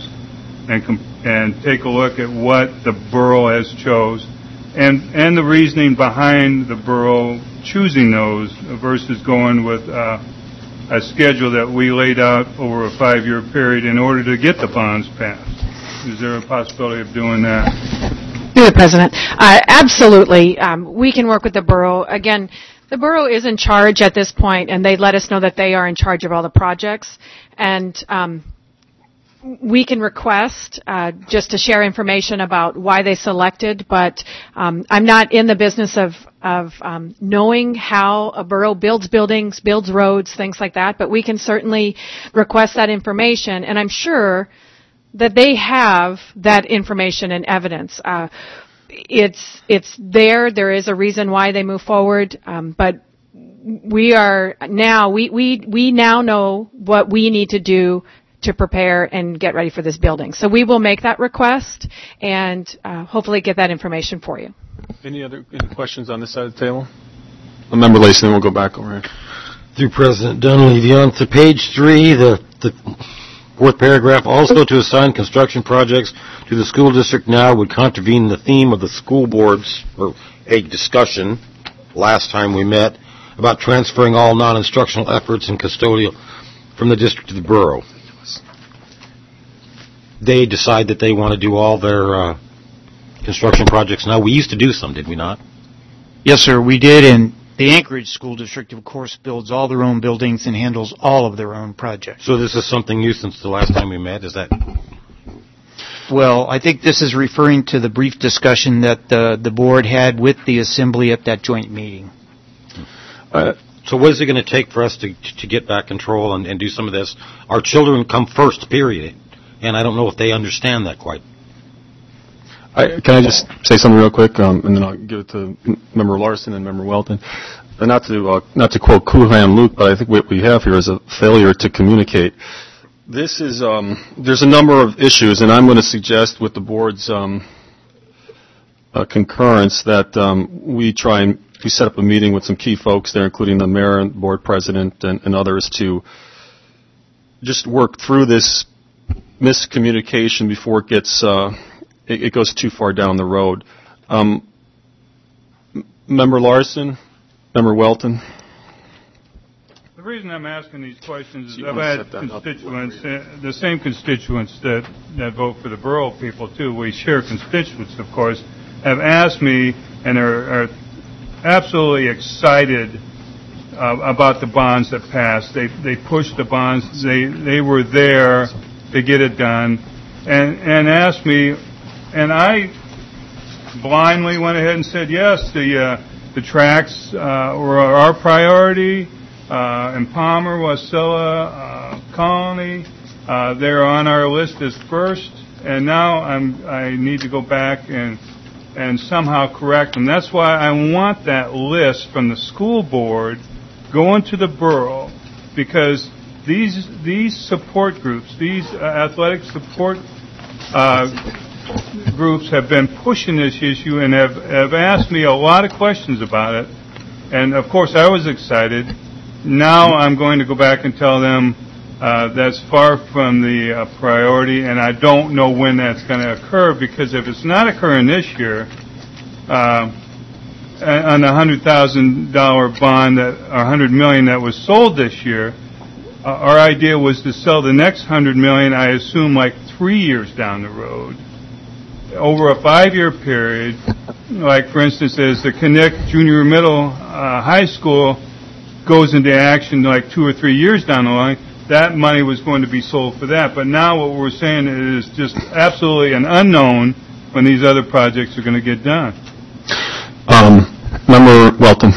S16: and take a look at what the borough has chose and the reasoning behind the borough choosing those versus going with a schedule that we laid out over a 5-year period in order to get the bonds passed? Is there a possibility of doing that?
S11: Through the President. Absolutely. We can work with the borough. Again, the borough is in charge at this point, and they let us know that they are in charge of all the projects. And we can request just to share information about why they selected, but I'm not in the business of knowing how a borough builds buildings, builds roads, things like that, but we can certainly request that information, and I'm sure that they have that information and evidence. It's there. There is a reason why they move forward, but we are now we now know what we need to do to prepare and get ready for this building. So we will make that request and hopefully get that information for you.
S1: Any questions on this side of the table? Member Lacey, then we'll go back over here.
S17: Through President Dunleavy, on to page 3, the fourth paragraph, also to assign construction projects to the school district now would contravene the theme of the school board's, or a discussion last time we met, about transferring all non-instructional efforts and custodial from the district to the borough. They decide that they want to do all their construction projects now. We used to do some, did we not?
S15: Yes, sir, we did, and the Anchorage School District, of course, builds all their own buildings and handles all of their own projects.
S17: So this is something new since the last time we met, is that?
S15: Well, I think this is referring to the brief discussion that the board had with the assembly at that joint meeting.
S17: So what is it going to take for us to get back control and do some of this? Our children come first, period. And I don't know if they understand that quite.
S1: Can I just say something real quick, and then I'll give it to Member Larson and Member Welton. Not to quote Kuhan Luke, but I think what we have here is a failure to communicate. This is there's a number of issues, and I'm going to suggest with the board's concurrence that we try and we set up a meeting with some key folks there, including the mayor and board president and others, to just work through this miscommunication before it gets it goes too far down the road. Member Larson, Member Welton.
S16: The reason I'm asking these questions is I've had constituents, the same constituents that vote for the borough people too. We share constituents, of course, have asked me and are absolutely excited about the bonds that passed. They pushed the bonds. They were there to get it done, and asked me, and I blindly went ahead and said yes. The tracks were our priority. In Palmer, Wasilla, Colony, they're on our list as first, and now I need to go back and somehow correct them. That's why I want that list from the school board going to the borough, because these support groups, these athletic support groups have been pushing this issue and have asked me a lot of questions about it. And, of course, I was excited. Now I'm going to go back and tell them that's far from the priority, and I don't know when that's going to occur, because if it's not occurring this year, on the $100,000 bond, or $100 million that was sold this year, our idea was to sell the next $100 million, I assume, like 3 years down the road, over a 5-year period, like for instance, as the Connect Junior Middle High School goes into action like 2 or 3 years down the line, that money was going to be sold for that. But now what we're saying is just absolutely an unknown when these other projects are going to get done.
S1: Member Welton.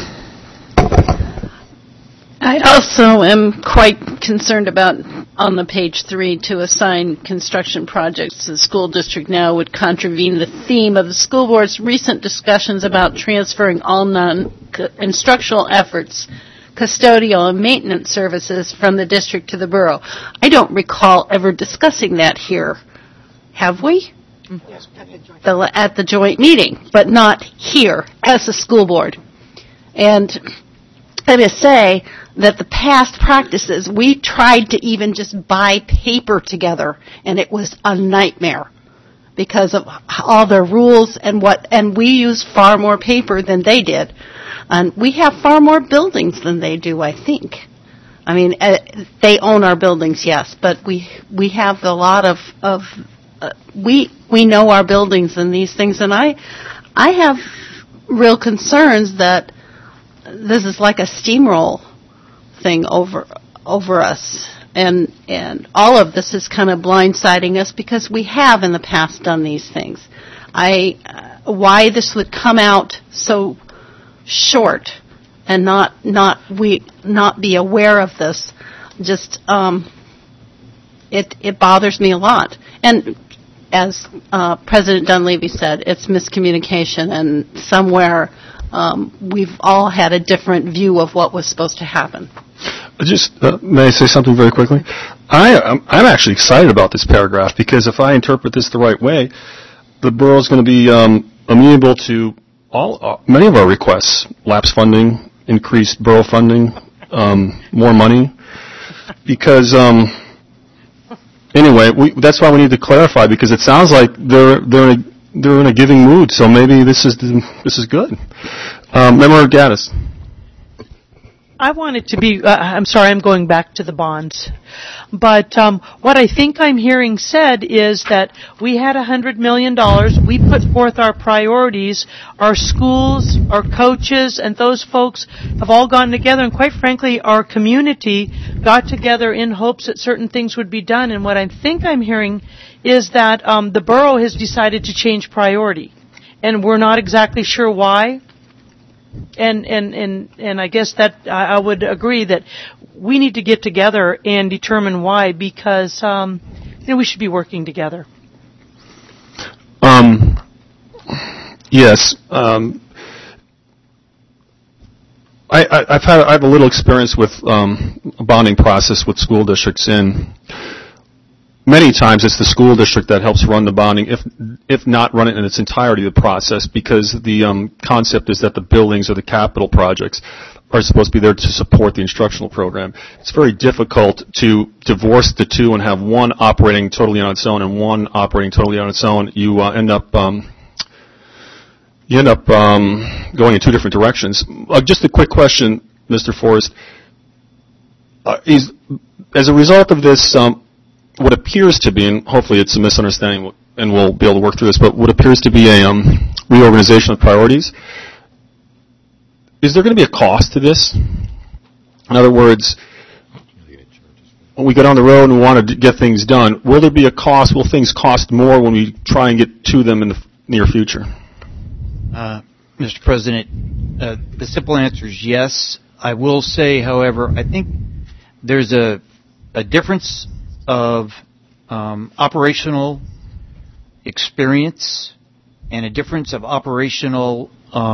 S18: I also am quite concerned about, on the page 3, to assign construction projects to the school district now would contravene the theme of the school board's recent discussions about transferring all non-instructional efforts, custodial and maintenance services from the district to the borough. I don't recall ever discussing that here. Have we? Yes, at the joint meeting, but not here as a school board. And I must say that the past practices, we tried to even just buy paper together, and it was a nightmare because of all the rules and we use far more paper than they did. And we have far more buildings than they do, I think. I mean, they own our buildings, yes, but we have a lot of we know our buildings and these things, and I have real concerns that this is like a steamroll thing over us, and all of this is kind of blindsiding us because we have in the past done these things. Why this would come out so short and not be aware of this, just it bothers me a lot. And as President Dunleavy said, it's miscommunication, and somewhere we've all had a different view of what was supposed to happen.
S1: Just may I say something very quickly? I'm actually excited about this paragraph because if I interpret this the right way, the borough is going to be amenable to many of our requests: lapse funding, increased borough funding, more money. Because anyway, that's why we need to clarify, because it sounds like they're in a giving mood. So maybe this is good. Member Gaddis.
S3: I want it to be, I'm sorry, I'm going back to the bonds. But what I think I'm hearing said is that we had $100 million. We put forth our priorities. Our schools, our coaches, and those folks have all gotten together. And quite frankly, our community got together in hopes that certain things would be done. And what I think I'm hearing is that the borough has decided to change priority. And we're not exactly sure why. And I guess that I would agree that we need to get together and determine why, because we should be working together.
S1: Yes. I have a little experience with a bonding process with school districts, and many times it's the school district that helps run the bonding, if not run it in its entirety, the process, because the concept is that the buildings or the capital projects are supposed to be there to support the instructional program. It's very difficult to divorce the two and have one operating totally on its own and one operating totally on its own. You end up going in two different directions. Just a quick question, Mr. Forrest. As a result of this, what appears to be, and hopefully it's a misunderstanding and we'll be able to work through this, but what appears to be a reorganization of priorities, is there going to be a cost to this? In other words, when we go down the road and we want to get things done, will there be a cost? Will things cost more when we try and get to them in the near future?
S15: Mr. President, the simple answer is yes. I will say, however, I think there's a difference of operational experience and a difference of operational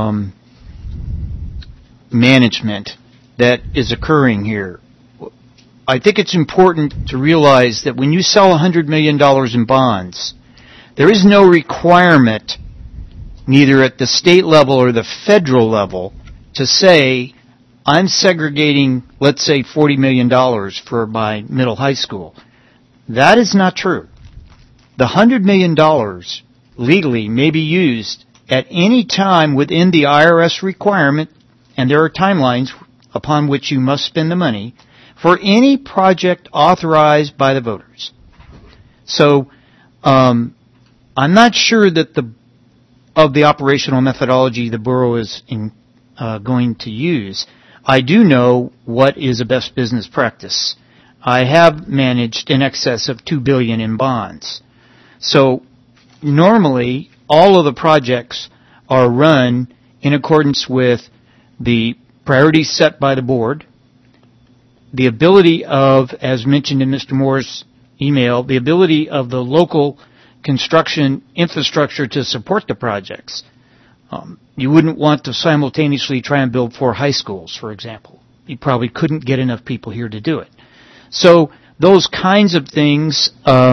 S15: management that is occurring here. I think it's important to realize that when you sell $100 million in bonds, there is no requirement, neither at the state level or the federal level, to say, I'm segregating, let's say, $40 million for my middle high school. That is not true. The $100 million legally may be used at any time within the IRS requirement, and there are timelines upon which you must spend the money, for any project authorized by the voters. So I'm not sure that of the operational methodology the borough is going to use. I do know what is a best business practice. I have managed in excess of $2 billion in bonds. So normally, all of the projects are run in accordance with the priorities set by the board, the ability of, as mentioned in Mr. Moore's email, the ability of the local construction infrastructure to support the projects. You wouldn't want to simultaneously try and build 4 high schools, for example. You probably couldn't get enough people here to do it. So those kinds of things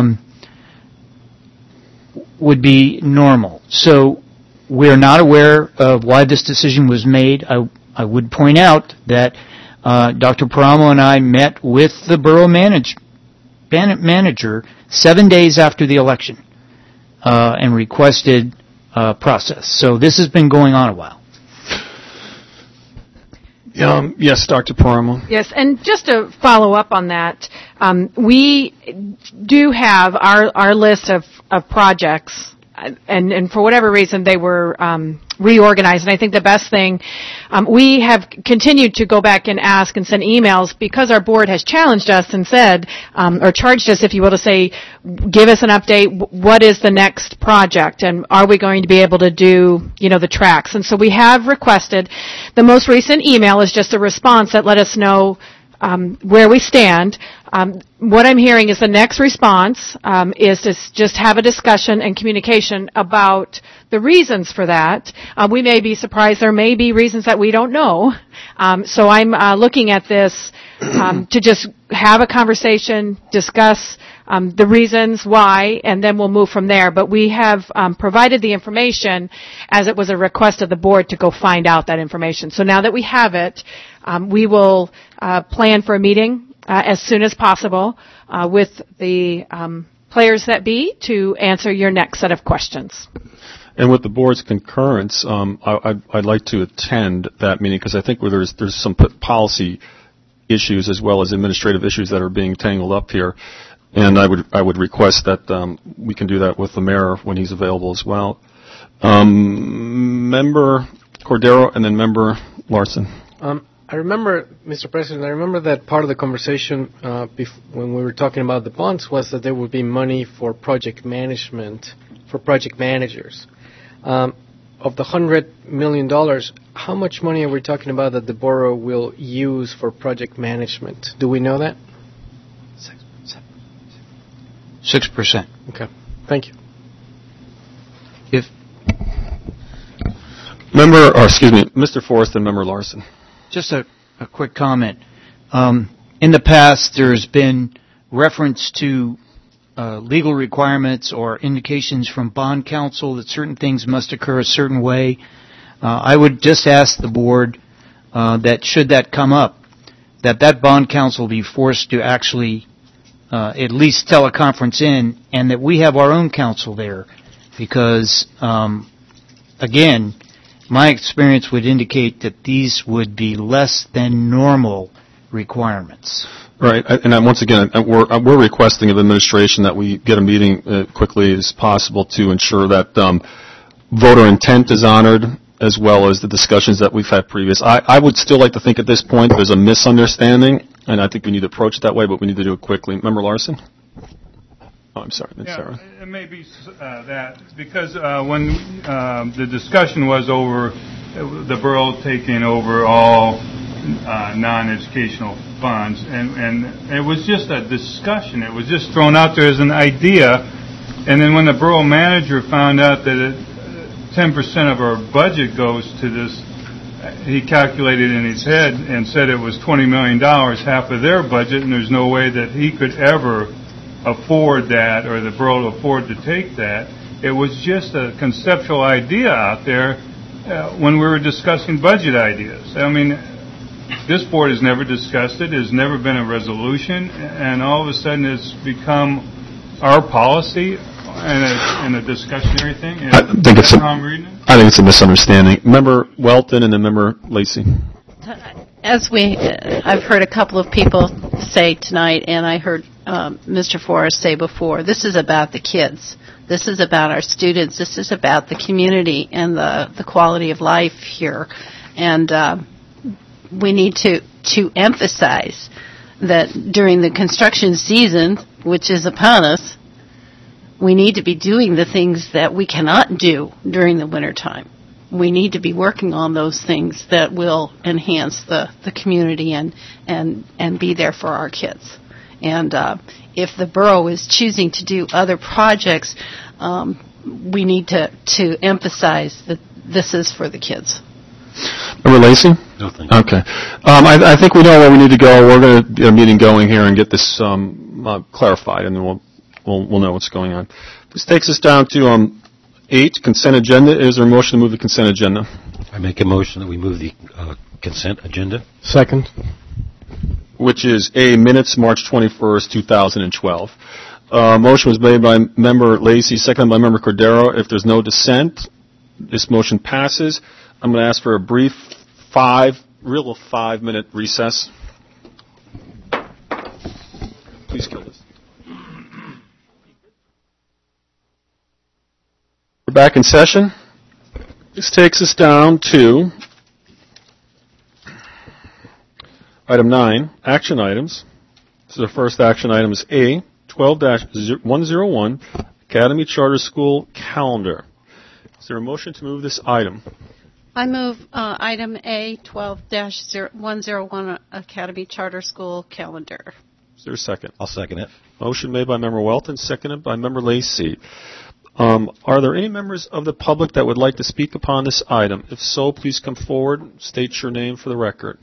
S15: would be normal. So we're not aware of why this decision was made. I would point out that Dr. Paramo and I met with the borough manager 7 days after the election and requested process. So this has been going on a while.
S1: Yes, Dr. Paramo.
S11: Yes, and just to follow up on that, we do have our list of projects, and for whatever reason they were reorganized. And I think the best thing, we have continued to go back and ask and send emails because our board has challenged us and said, or charged us, if you will, to say, give us an update. What is the next project, and are we going to be able to do, the tracks? And so we have requested. The most recent email is just a response that let us know where we stand. What I'm hearing is the next response is to just have a discussion and communication about the reasons for that. We may be surprised. There may be reasons that we don't know. So I'm looking at this to just have a conversation, discuss the reasons why, and then we'll move from there. But we have provided the information as it was a request of the board to go find out that information. So now that we have it, we will plan for a meeting as soon as possible with the players that be to answer your next set of questions.
S1: And with the board's concurrence, I'd like to attend that meeting because I think there's some policy issues as well as administrative issues that are being tangled up here. And I would request that we can do that with the mayor when he's available as well. Member Cordero and then Member Larson.
S4: I remember, Mr. President, that part of the conversation when we were talking about the bonds was that there would be money for project management, for project managers. Of the $100 million, how much money are we talking about that the borough will use for project management? Do we know that?
S15: 6%.
S4: Okay. Thank you.
S1: Mr. Forrest and Member Larson.
S15: Just a quick comment. In the past, there's been reference to legal requirements or indications from bond counsel that certain things must occur a certain way. I would just ask the board that should that come up, that bond counsel be forced to actually at least teleconference in, and that we have our own counsel there, because again, my experience would indicate that these would be less than normal requirements.
S1: Right, and once again, we're requesting of administration that we get a meeting quickly as possible to ensure that voter intent is honored, as well as the discussions that we've had previous. I would still like to think at this point there's a misunderstanding, and I think we need to approach it that way, but we need to do it quickly. Member Larson? Oh, I'm sorry, Ms. Sarah.
S16: It may be that, because when the discussion was over the borough taking over all non-educational funds, and it was just a discussion. It was just thrown out there as an idea, and then when the borough manager found out that 10% of our budget goes to this, he calculated in his head and said it was $20 million, half of their budget, and there's no way that he could ever afford that, or the borough afford to take that. It was just a conceptual idea out there when we were discussing budget ideas. I mean, this board has never discussed it. There's never been a resolution, and all of a sudden it's become our policy and a discussionary thing. I think
S1: it's a misunderstanding. Member Welton and then Member Lacey.
S18: I've heard a couple of people say tonight, and I heard Mr. Forrest say before, this is about the kids. This is about our students. This is about the community and the quality of life here. And we need to emphasize that during the construction season, which is upon us, we need to be doing the things that we cannot do during the wintertime. We need to be working on those things that will enhance the community and be there for our kids. And if the borough is choosing to do other projects, we need to emphasize that this is for the kids.
S1: Member Lacey?
S17: No, thank you.
S1: Okay. I think we know where we need to go. We're going to get a meeting going here and get this clarified, and then we'll know what's going on. This takes us down to 8, consent agenda. Is there a motion to move the consent agenda?
S17: I make a motion that we move the consent agenda.
S4: Second.
S1: Which is A, minutes, March 21st, 2012. Motion was made by Member Lacey, seconded by Member Cordero. If there's no dissent, this motion passes. I'm going to ask for a brief 5-minute recess. Please kill this. We're back in session. This takes us down to item 9, action items. So the first action item is A, 12-101, Academy Charter School calendar. Is there a motion to move this item?
S18: I move item A, 12-101, Academy Charter School calendar.
S1: Is there a second?
S17: I'll second it.
S1: Motion made by Member Welton, seconded by Member Lacey. Are there any members of the public that would like to speak upon this item? If so, please come forward. State your name for the record.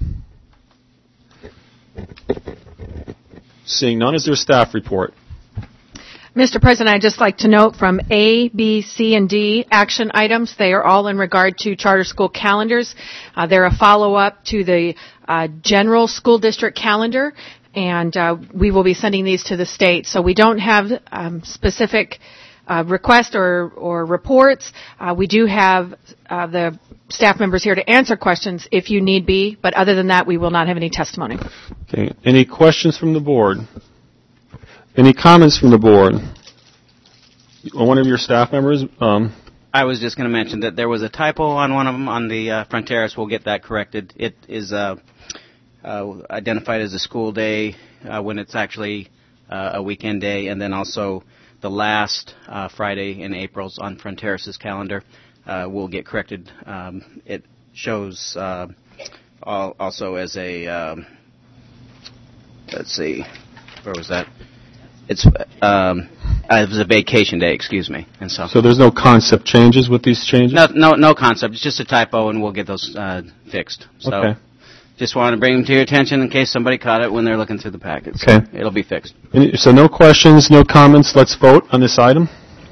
S1: Seeing none, is there a staff report?
S11: Mr. President, I'd just like to note from A, B, C, and D action items, they are all in regard to charter school calendars. They're a follow-up to the general school district calendar, and we will be sending these to the state. So we don't have specific requests or reports. We do have the staff members here to answer questions if you need be, but other than that, we will not have any testimony.
S1: Okay. Any questions from the board? Any comments from the board? One of your staff members?
S19: I was just going to mention that there was a typo on one of them on the Fronteras. We'll get that corrected. It is identified as a school day when it's actually a weekend day, and then also the last Friday in April's on Fronteras' calendar will get corrected. It shows also as a, let's see, where was that? It was a vacation day, excuse me. And so
S1: there's no concept changes with these changes?
S19: No concept. It's just a typo, and we'll get those fixed. So
S1: okay.
S19: Just wanted to bring them to your attention in case somebody caught it when they're looking through the packets.
S1: Okay.
S19: So it'll be fixed.
S1: So no questions, no comments. Let's vote on this item.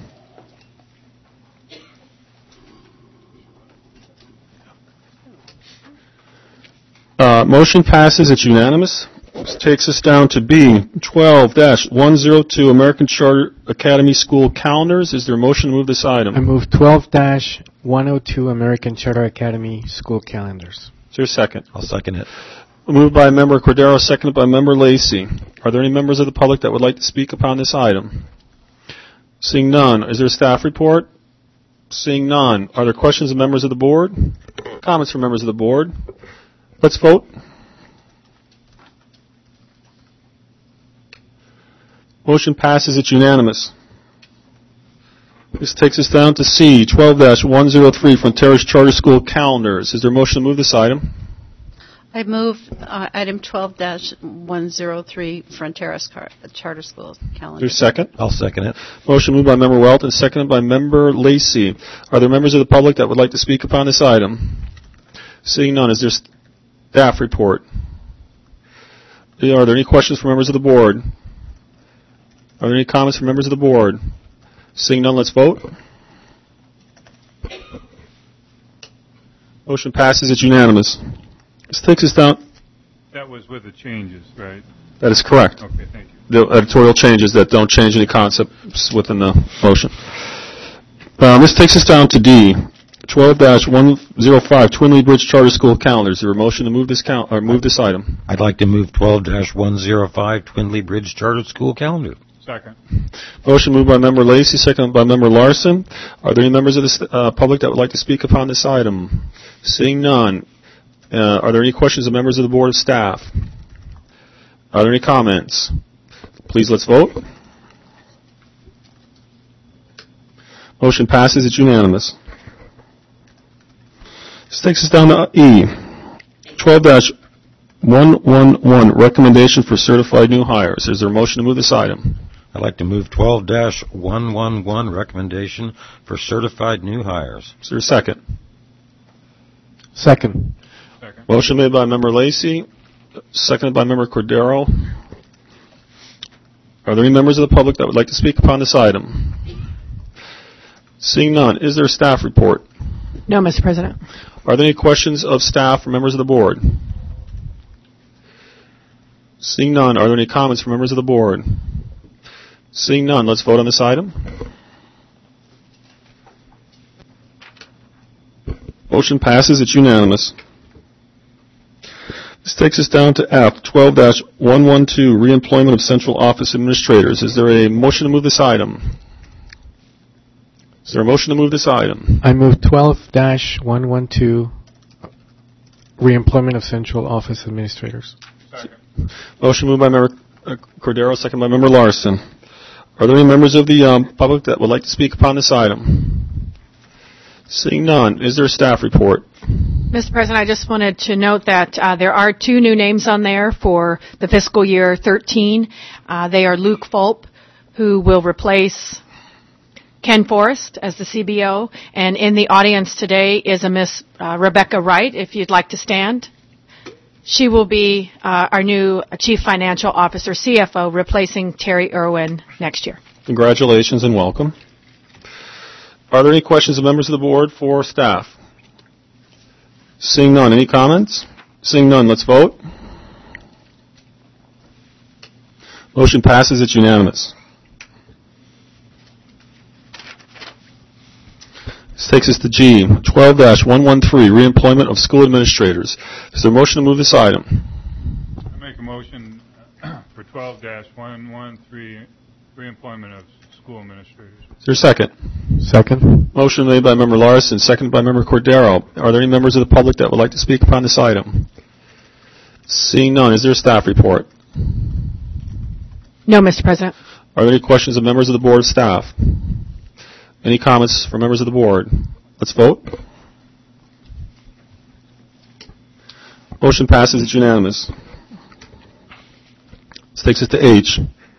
S1: Motion passes. It's unanimous. This takes us down to B, 12-102, American Charter Academy School calendars. Is there a motion to move this item?
S4: I move 12-102, American Charter Academy School calendars.
S1: Is there a second?
S17: I'll second it.
S1: Moved by Member Cordero, seconded by Member Lacey. Are there any members of the public that would like to speak upon this item? Seeing none, is there a staff report? Seeing none, are there questions of members of the board? Comments from members of the board? Let's vote. Motion passes. It's unanimous. This takes us down to C, 12-103, Fronteras Charter School calendars. Is there a motion to move this item?
S18: I move item 12-103, Fronteras Charter School calendar.
S1: Is there a second?
S17: I'll second it.
S1: Motion moved by Member Welton, seconded by Member Lacey. Are there members of the public that would like to speak upon this item? Seeing none, is there staff report? Are there any questions from members of the board? Are there any comments from members of the board? Seeing none, let's vote. Motion passes. It's unanimous. This takes us down.
S16: That was with the changes, right?
S1: That is correct.
S16: Okay, thank you.
S1: The editorial changes that don't change any concepts within the motion. This takes us down to D, 12-105, Twinley Bridge Charter School calendars. Is there a motion to move this move this item?
S17: I'd like to move 12-105, Twinley Bridge Charter School calendar.
S16: Second.
S1: Motion moved by Member Lacy, seconded by Member Larson. Are there any members of the public that would like to speak upon this item? Seeing none. Are there any questions of members of the Board of Staff? Are there any comments? Please, let's vote. Motion passes. It's unanimous. This takes us down to E. 12-111, recommendation for certified new hires. Is there a motion to move this item?
S17: I'd like to move 12-111, recommendation for certified new hires.
S1: Is there a second?
S4: Second.
S1: Motion made by Member Lacy, seconded by Member Cordero. Are there any members of the public that would like to speak upon this item? Seeing none, is there a staff report?
S11: No, Mr. President.
S1: Are there any questions of staff or members of the board? Seeing none, are there any comments from members of the board? Seeing none, let's vote on this item. Motion passes. It's unanimous. This takes us down to F, 12-112, reemployment of central office administrators. Is there a motion to move this item? Is there a motion to move this item?
S4: I move 12-112, reemployment of central office administrators.
S16: Second.
S1: Motion moved by Member Cordero, second by Member Larson. Are there any members of the public that would like to speak upon this item? Seeing none, is there a staff report?
S11: Mr. President, I just wanted to note that there are 2 new names on there for the fiscal year 13. They are Luke Fulp, who will replace Ken Forrest as the CBO, and in the audience today is a Miss Rebecca Wright, if you'd like to stand. She will be our new Chief Financial Officer, CFO, replacing Terry Irwin next year.
S1: Congratulations and welcome. Are there any questions of members of the board for staff? Seeing none, any comments? Seeing none, let's vote. Motion passes. It's unanimous. This takes us to G, 12-113, reemployment of school administrators. Is there a motion to move this item?
S16: I make a motion for 12-113, reemployment of school administrators.
S1: Is there a second?
S4: Second.
S1: Motion made by Member Larson, seconded by Member Cordero. Are there any members of the public that would like to speak upon this item? Seeing none, is there a staff report?
S11: No, Mr. President.
S1: Are there any questions of members of the board of staff? Any comments from members of the board? Let's vote. Motion passes. It's unanimous. This takes us to H,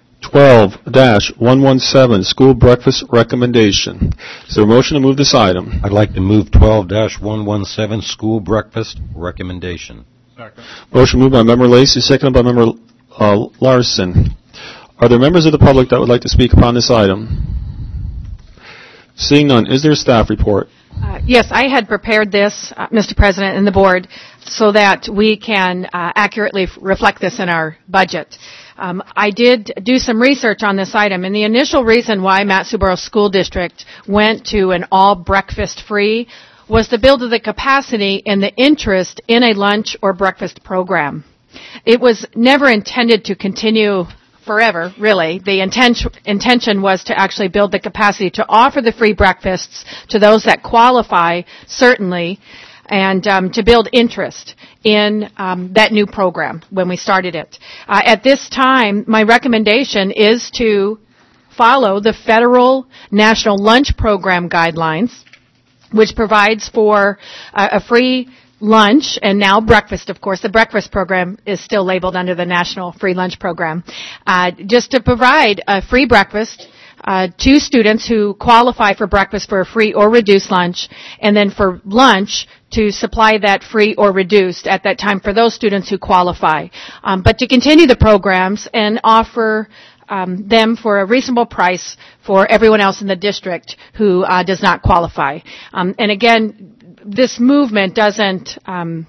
S1: 12-117, school breakfast recommendation. Is there a motion to move this item?
S17: I'd like to move 12-117, school breakfast recommendation.
S16: Second.
S1: Motion moved by Member Lacy, seconded by Member Larson. Are there members of the public that would like to speak upon this item? Seeing none, is there a staff report?
S11: Yes, I had prepared this, Mr. President, and the board, so that we can accurately reflect this in our budget. I did do some research on this item, and the initial reason why Mat-Su School District went to an all breakfast free was to build the capacity and the interest in a lunch or breakfast program. It was never intended to continue forever, really. The intention was to actually build the capacity to offer the free breakfasts to those that qualify, certainly, and to build interest in that new program when we started it. At this time, my recommendation is to follow the federal National Lunch Program guidelines, which provides for a free lunch, and now breakfast, of course. The breakfast program is still labeled under the National Free Lunch Program. Just to provide a free breakfast to students who qualify for breakfast for a free or reduced lunch, and then for lunch to supply that free or reduced at that time for those students who qualify. But to continue the programs and offer them for a reasonable price for everyone else in the district who does not qualify. And again, this movement doesn't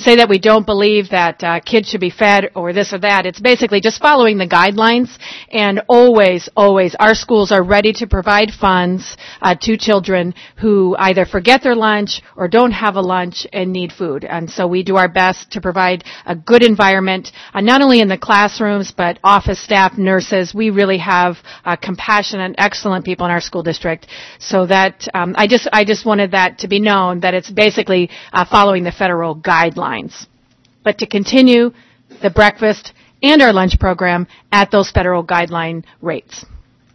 S11: say that we don't believe that kids should be fed or this or that. It's basically just following the guidelines, and always, our schools are ready to provide funds to children who either forget their lunch or don't have a lunch and need food. And so we do our best to provide a good environment, not only in the classrooms, but office staff, nurses. We really have compassionate, excellent people in our school district. So that I just wanted that to be known, that it's basically following the federal guidelines. But to continue the breakfast and our lunch program at those federal guideline rates.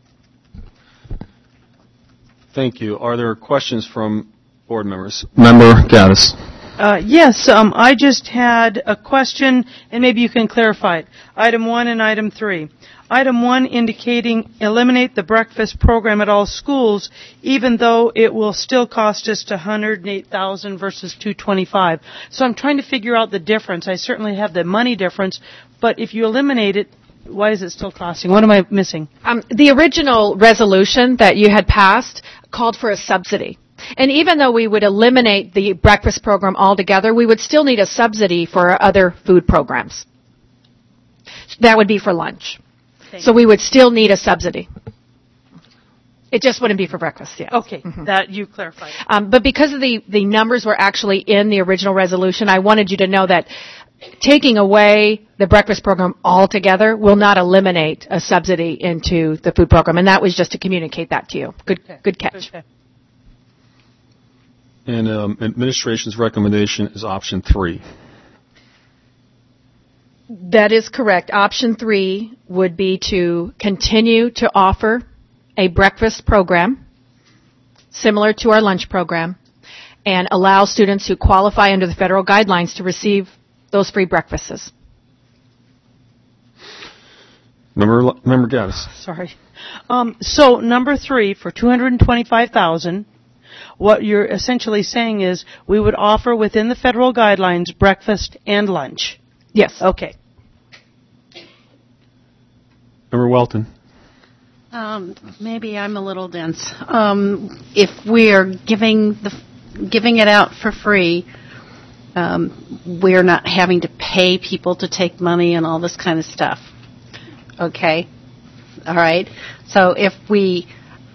S1: Thank you. Are there questions from board members? Member Gaddis.
S3: Yes, I just had a question, and maybe you can clarify it. Item 1 and Item 3. Item 1 indicating eliminate the breakfast program at all schools, even though it will still cost us $108,000 versus $225,000. So I'm trying to figure out the difference. I certainly have the money difference, but if you eliminate it, why is it still costing? What am I missing?
S11: The original resolution that you had passed called for a subsidy. And even though we would eliminate the breakfast program altogether, we would still need a subsidy for our other food programs. That would be for lunch. So we would still need a subsidy. It just wouldn't be for breakfast, yes.
S3: Okay, that you clarified.
S11: But because of the numbers were actually in the original resolution, I wanted you to know that taking away the breakfast program altogether will not eliminate a subsidy into the food program, and that was just to communicate that to you. Good catch.
S3: Okay.
S1: And administration's recommendation is option 3.
S11: That is correct. Option 3 would be to continue to offer a breakfast program similar to our lunch program and allow students who qualify under the federal guidelines to receive those free breakfasts.
S1: Member Gaddis.
S3: Sorry. So number 3 for $225,000. What you're essentially saying is we would offer within the federal guidelines breakfast and lunch.
S11: Yes.
S3: Okay.
S1: Member Welton.
S18: Maybe I'm a little dense. If we are giving it out for free, we're not having to pay people to take money and all this kind of stuff. Okay? All right? So if we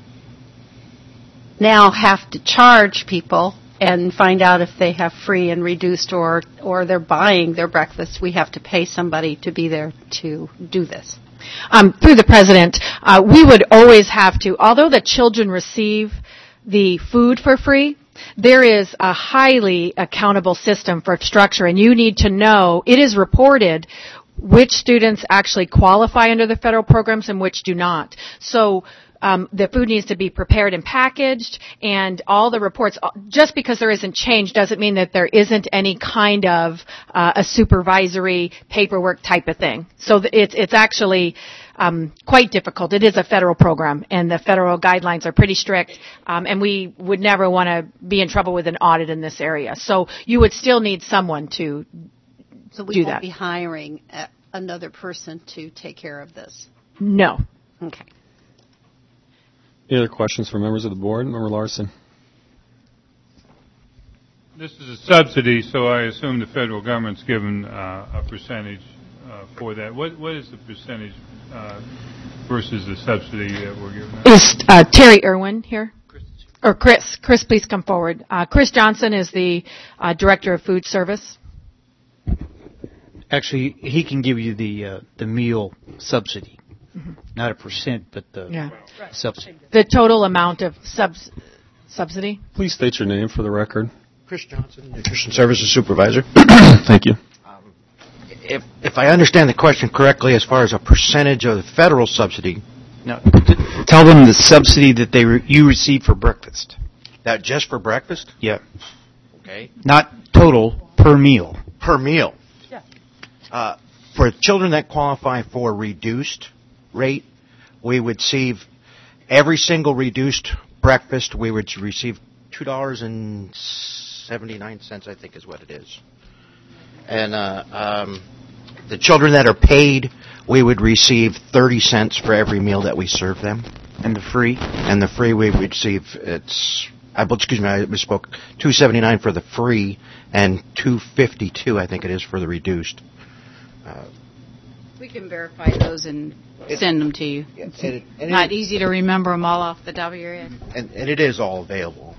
S18: now have to charge people and find out if they have free and reduced or they're buying their breakfast, we have to pay somebody to be there to do this.
S11: Through the President, we would always have to, although the children receive the food for free, there is a highly accountable system for structure, and you need to know, it is reported which students actually qualify under the federal programs and which do not. So the food needs to be prepared and packaged, and all the reports, just because there isn't change doesn't mean that there isn't any kind of a supervisory paperwork type of thing. So it's actually quite difficult. It is a federal program, and the federal guidelines are pretty strict, and we would never want to be in trouble with an audit in this area. So you would still need someone to
S18: So we
S11: do
S18: won't
S11: that.
S18: be hiring another person to take care of this?
S11: No.
S18: Okay.
S1: Any other questions from members of the board? Member Larson.
S16: This is a subsidy, so I assume the federal government's given a percentage for that. What is the percentage versus the subsidy that we're given?
S11: Is Terry Irwin here? Or Chris? Chris, please come forward. Chris Johnson is the Director of Food Service.
S15: Actually, he can give you the meal subsidy. Not a percent, but the subsidy.
S11: The total amount of subsidy?
S1: Please state your name for the record.
S20: Chris Johnson, Nutrition Services Supervisor.
S1: Thank you.
S20: If I understand the question correctly, as far as a percentage of the federal subsidy,
S15: no, tell them the subsidy that you receive for breakfast.
S20: That just for breakfast?
S15: Yeah.
S20: Okay.
S15: Not total, per meal.
S20: Per meal. Yeah. For children that qualify for reduced rate, we would receive every single reduced breakfast, we would receive $2.79, I think is what it is. And the children that are paid, we would receive 30 cents for every meal that we serve them.
S15: And the free?
S20: And the free we would receive, it's I misspoke. $2.79 for the free and $2.52, I think it is, for the reduced.
S9: We can verify those and send them to you. It's not easy to remember them all off the top of your head.
S20: And it is all available.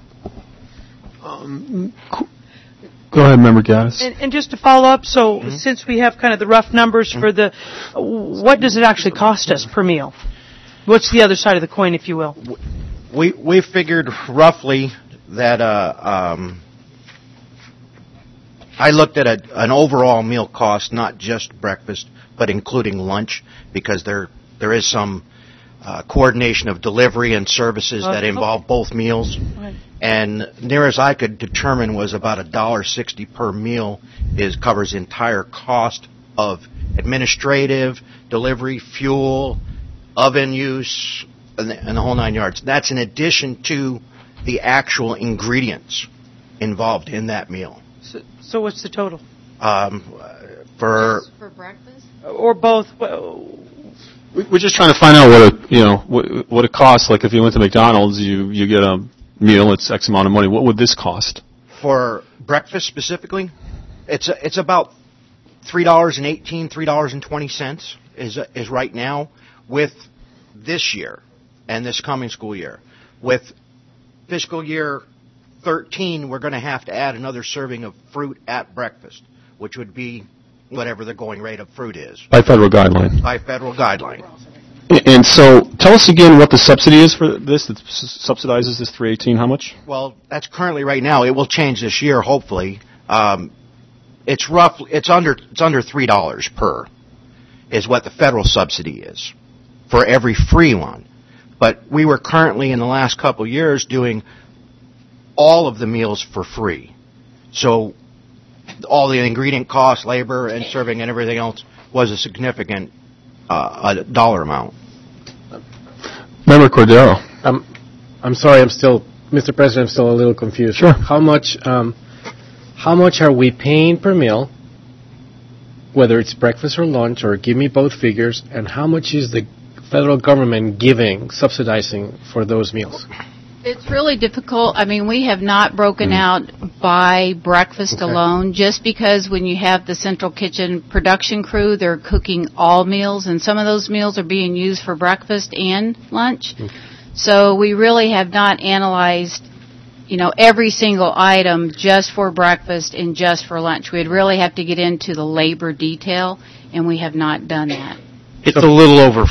S1: Go ahead, Member Gaddis.
S3: And just to follow up, so since we have kind of the rough numbers for what does it actually cost us per meal? What's the other side of the coin, if you will?
S20: We figured roughly that I looked at an overall meal cost, not just breakfast, but including lunch, because there is some coordination of delivery and services that involve both meals. Right. And near as I could determine was about $1.60 per meal covers the entire cost of administrative, delivery, fuel, oven use, and the whole 9 yards. That's in addition to the actual ingredients involved in that meal.
S3: So what's the total?
S20: For
S9: breakfast?
S3: Or both?
S1: We're just trying to find out what it costs. Like if you went to McDonald's, you get a meal, it's X amount of money. What would this cost?
S20: For breakfast specifically, it's about $3.18, $3.20 is right now with this year and this coming school year. With fiscal year 13, we're going to have to add another serving of fruit at breakfast, which would be whatever the going rate of fruit is.
S1: By federal guideline.
S20: By federal guideline.
S1: And so, tell us again what the subsidy is for this that subsidizes this $3.18. How much?
S20: Well, that's currently right now. It will change this year, hopefully. It's under $3 per, is what the federal subsidy is for every free one. But we were currently in the last couple of years doing all of the meals for free. So all the ingredient costs, labor, and serving and everything else was a significant dollar amount.
S1: Member Cordero.
S4: I'm sorry, Mr. President, I'm still a little confused.
S1: Sure.
S4: How much are we paying per meal, whether it's breakfast or lunch, or give me both figures, and how much is the federal government subsidizing for those meals?
S18: It's really difficult. I mean, we have not broken out by breakfast alone, just because when you have the central kitchen production crew, they're cooking all meals, and some of those meals are being used for breakfast and lunch. So we really have not analyzed, every single item just for breakfast and just for lunch. We'd really have to get into the labor detail, and we have not done that.
S15: It's a little over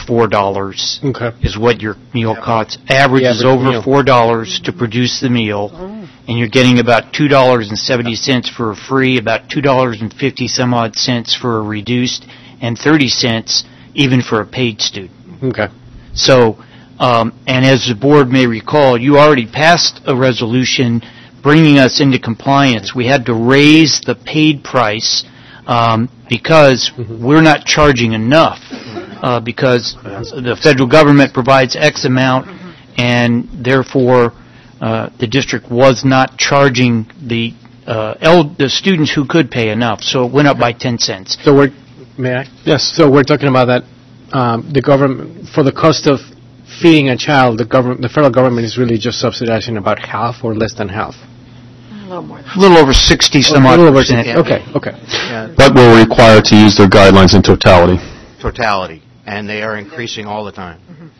S15: $4 is what your meal costs. Average is over $4 to produce the meal, and you're getting about $2.70 for a free, about $2.50 some odd cents for a reduced, and 30 cents even for a paid student.
S4: Okay.
S15: So, and as the board may recall, you already passed a resolution bringing us into compliance. We had to raise the paid price because we're not charging enough. Because the federal government provides X amount, and therefore the district was not charging the students who could pay enough. So it went up by 10 cents.
S4: So may I? Yes. So we're talking about that the government, for the cost of feeding a child, the federal government is really just subsidizing about half or less than half.
S15: A little over 60 some odd percent.
S4: Okay.
S20: Yeah.
S1: But we're required to use their guidelines in totality.
S20: Totality. And they are increasing all the time.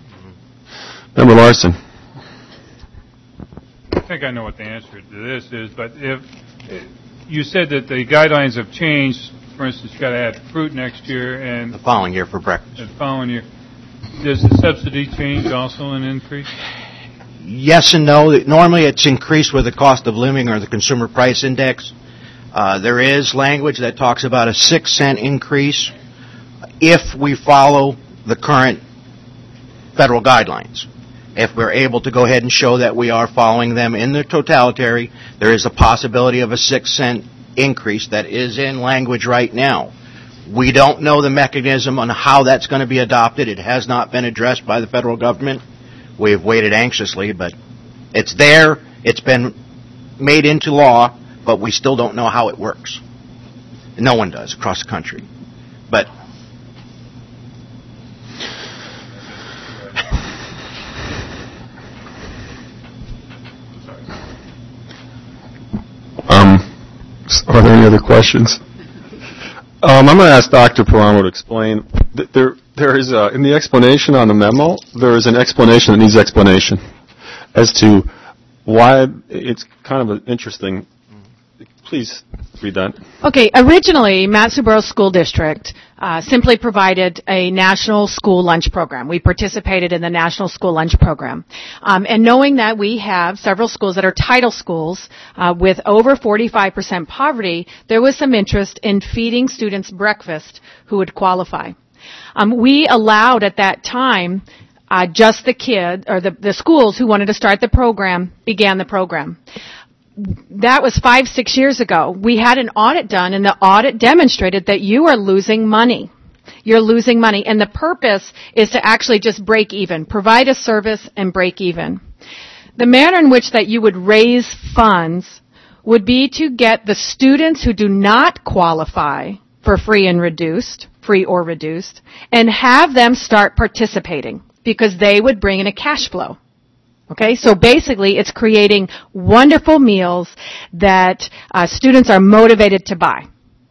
S1: Member Larson.
S16: I think I know what the answer to this is, but if you said that the guidelines have changed, for instance, you've got to add fruit next year and
S20: the following year for breakfast.
S16: The following year. Does the subsidy change also an increase?
S20: Yes and no. Normally it's increased with the cost of living or the consumer price index. There is language that talks about a 6-cent increase if we follow the current federal guidelines. If we're able to go ahead and show that we are following them in the totality, there is a possibility of a 6-cent increase that is in language right now. We don't know the mechanism on how that's going to be adopted. It has not been addressed by the federal government. We have waited anxiously, but it's there. It's been made into law, but we still don't know how it works. No one does across the country. But
S1: Are there any other questions? I'm going to ask Dr. Paramo to explain. There is in the explanation on the memo, there is an explanation that needs explanation as to why it's kind of interesting. Please read that.
S11: Okay, originally, Mat-Su School District simply provided a national school lunch program. We participated in the national school lunch program. And knowing that we have several schools that are title schools with over 45% poverty, there was some interest in feeding students breakfast who would qualify. We allowed at that time just the kid or the schools who wanted to start the program began the program. That was 5-6 years ago. We had an audit done, and the audit demonstrated that you are losing money. You're losing money, and the purpose is to actually just break even, provide a service and break even. The manner in which that you would raise funds would be to get the students who do not qualify for free or reduced, and have them start participating because they would bring in a cash flow. Okay, so basically it's creating wonderful meals that students are motivated to buy.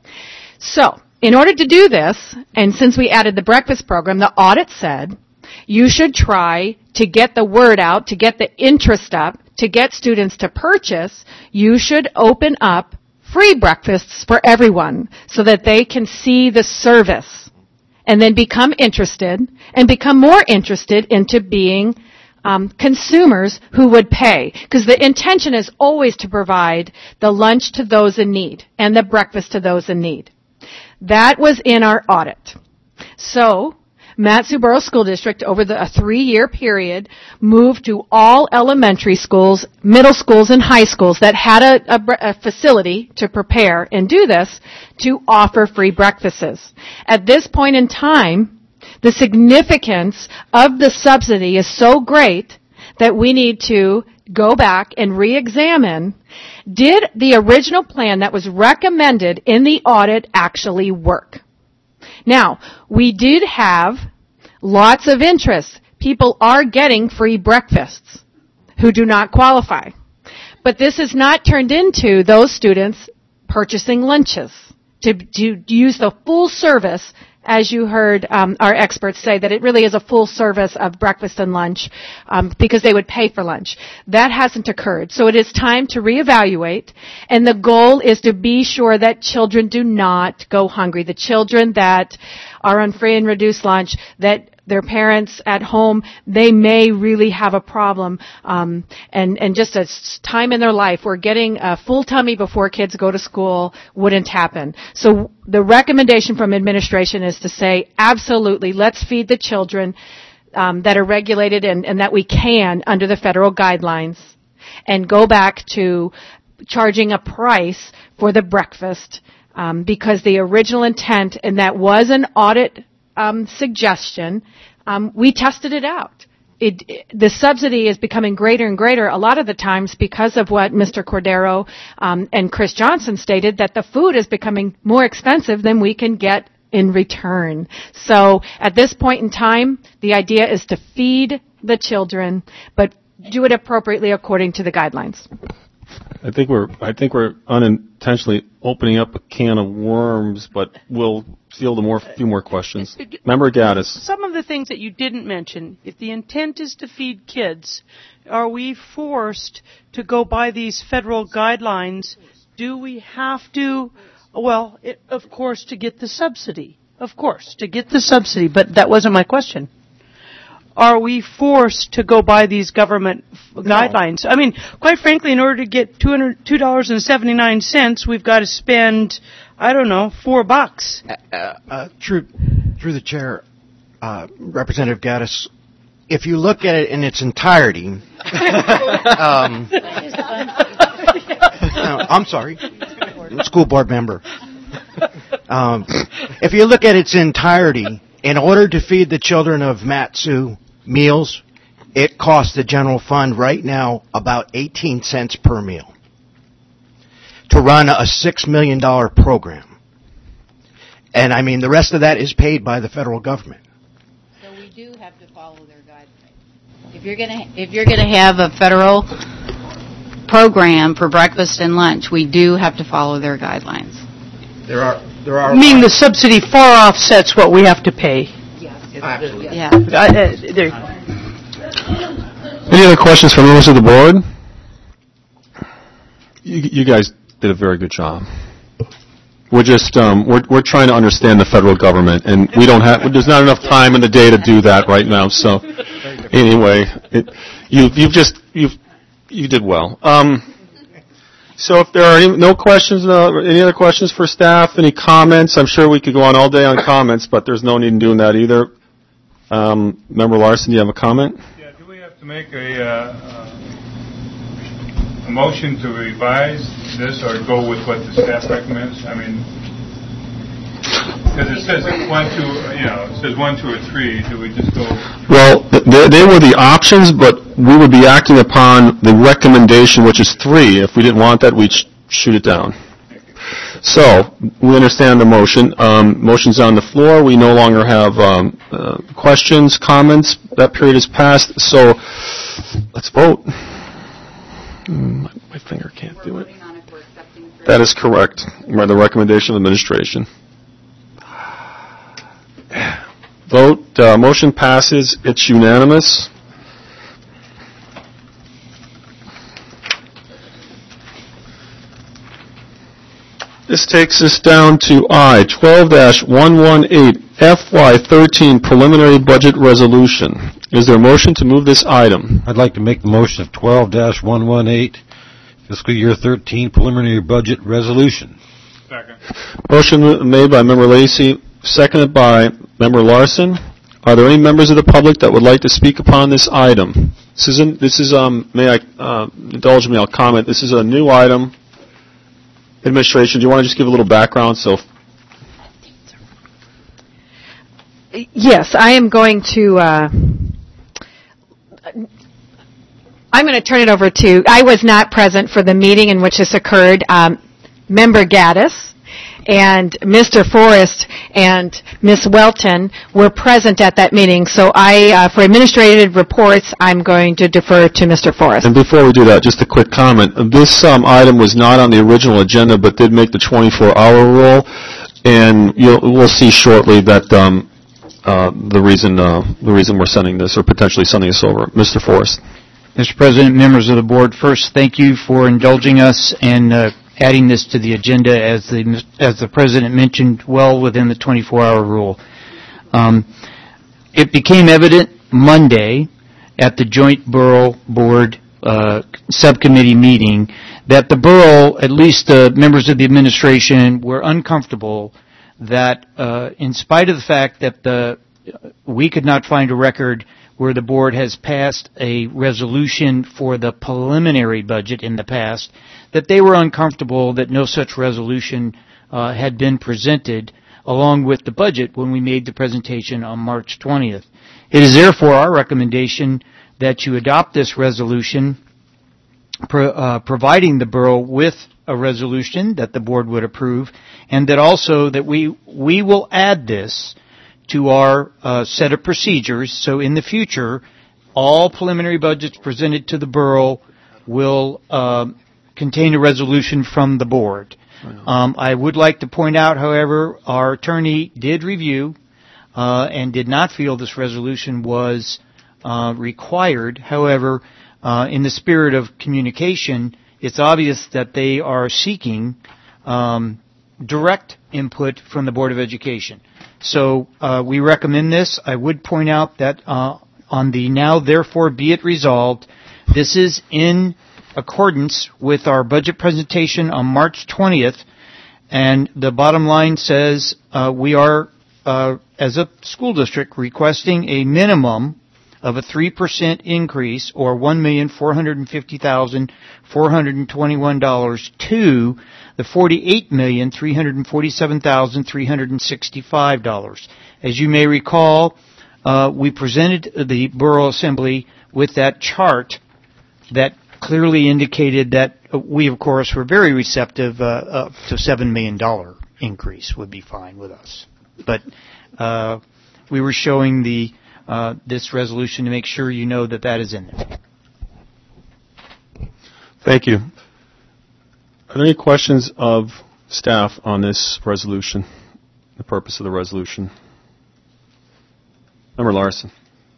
S11: So, in order to do this, and since we added the breakfast program, the audit said you should try to get the word out, to get the interest up, to get students to purchase. You should open up free breakfasts for everyone so that they can see the service and then become interested and become more interested into being consumers who would pay, because the intention is always to provide the lunch to those in need and the breakfast to those in need. That was in our audit. So, Mat-Su School District, over a 3-year period, moved to all elementary schools, middle schools, and high schools that had a facility to prepare and do this to offer free breakfasts. At this point in time, the significance of the subsidy is so great that we need to go back and re-examine, did the original plan that was recommended in the audit actually work? Now, we did have lots of interest. People are getting free breakfasts who do not qualify. But this has not turned into those students purchasing lunches to use the full service. As you heard our experts say, that it really is a full service of breakfast and lunch because they would pay for lunch. That hasn't occurred. So it is time to reevaluate, and the goal is to be sure that children do not go hungry. The children that are on free and reduced lunch, that their parents at home, they may really have a problem, and just a time in their life where getting a full tummy before kids go to school wouldn't happen. So the recommendation from administration is to say, absolutely, let's feed the children that are regulated and that we can under the federal guidelines, and go back to charging a price for the breakfast, because the original intent, and that was an audit suggestion, we tested it out. The subsidy is becoming greater and greater a lot of the times because of what Mr. Cordero and Chris Johnson stated, that the food is becoming more expensive than we can get in return. So at this point in time, the idea is to feed the children, but do it appropriately according to the guidelines.
S1: I think we're unintentionally opening up a can of worms, but we'll field a few more questions. Member Gaddis.
S3: Some of the things that you didn't mention, if the intent is to feed kids, are we forced to go by these federal guidelines? Do we have to, of course, to get the subsidy. Of course, to get the subsidy, but that wasn't my question. Are we forced to go by these government guidelines? I mean, quite frankly, in order to get $2.79, we've got to spend, $4.
S20: Through the chair, Representative Gaddis, if you look at it in its entirety, I'm sorry, school board member. If you look at its entirety, in order to feed the children of Mat-Su meals, it costs the general fund right now about 18 cents per meal to run a $6 million program. And I mean, the rest of that is paid by the federal government.
S18: So we do have to follow their guidelines. If you're going to have a federal
S2: program for breakfast and lunch, we do have to follow their guidelines.
S15: There are.
S3: I mean, the subsidy far offsets what we have to pay.
S15: Absolutely.
S2: Yeah.
S1: Any other questions from members of the board? You guys did a very good job. We're just we're trying to understand the federal government, and we don't have. There's not enough time in the day to do that right now. So, anyway, you did well. So, if there are no questions, any other questions for staff? Any comments? I'm sure we could go on all day on comments, but there's no need in doing that either. Member Larson, do you have a comment?
S16: Yeah. Do we have to make a motion to revise this or go with what the staff recommends? I mean, because it says 1, 2, it says 1, 2, or 3. Do we just go?
S1: Well, they were the options, but we would be acting upon the recommendation, which is 3. If we didn't want that, we'd shoot it down. So, we understand the motion. Motion's on the floor. We no longer have questions, comments. That period is passed. So, let's vote. My finger can't do it. That is correct. By the recommendation of administration. Vote. Motion passes. It's unanimous. This takes us down to I, 12-118, FY13 Preliminary Budget Resolution. Is there a motion to move this item?
S17: I'd like to make the motion of 12-118, Fiscal Year 13 Preliminary Budget Resolution.
S16: Second.
S1: Motion made by Member Lacey, seconded by Member Larson. Are there any members of the public that would like to speak upon this item? May I indulge me, I'll comment. This is a new item. Administration, do you want to just give a little background?
S11: Yes, I am going to turn it over to, I was not present for the meeting in which this occurred. Member Gaddis and Mr. Forrest and Ms. Welton were present at that meeting. So for administrative reports, I'm going to defer to Mr. Forrest.
S1: And before we do that, just a quick comment. This item was not on the original agenda, but did make the 24-hour rule. And we'll see shortly that the reason we're sending this or potentially sending this over. Mr. Forrest.
S15: Mr. President, members of the board, first, thank you for indulging us and adding this to the agenda as the President mentioned, well within the 24-hour rule. It became evident Monday at the Joint Borough Board subcommittee meeting that the borough, at least the members of the administration, were uncomfortable that in spite of the fact that we could not find a record where the board has passed a resolution for the preliminary budget in the past, that they were uncomfortable that no such resolution had been presented along with the budget when we made the presentation on March 20th. It is therefore our recommendation that you adopt this resolution, providing the borough with a resolution that the board would approve, and that also that we will add this to our set of procedures. So in the future, all preliminary budgets presented to the borough will contain a resolution from the board. I would like to point out, however, our attorney did review and did not feel this resolution was required. However, in the spirit of communication, it's obvious that they are seeking direct input from the Board of Education. So we recommend this. I would point out that on the now therefore be it resolved, this is in accordance with our budget presentation on March 20th, and the bottom line says we are, as a school district, requesting a minimum of a 3% increase, or $1,450,421 to the $48,347,365. As you may recall, we presented the Borough Assembly with that chart that clearly indicated that we, of course, were very receptive to $7 million increase would be fine with us. But we were showing this resolution to make sure you know that is in there.
S1: Thank you. Are there any questions of staff on this resolution, the purpose of the resolution? Member Larson.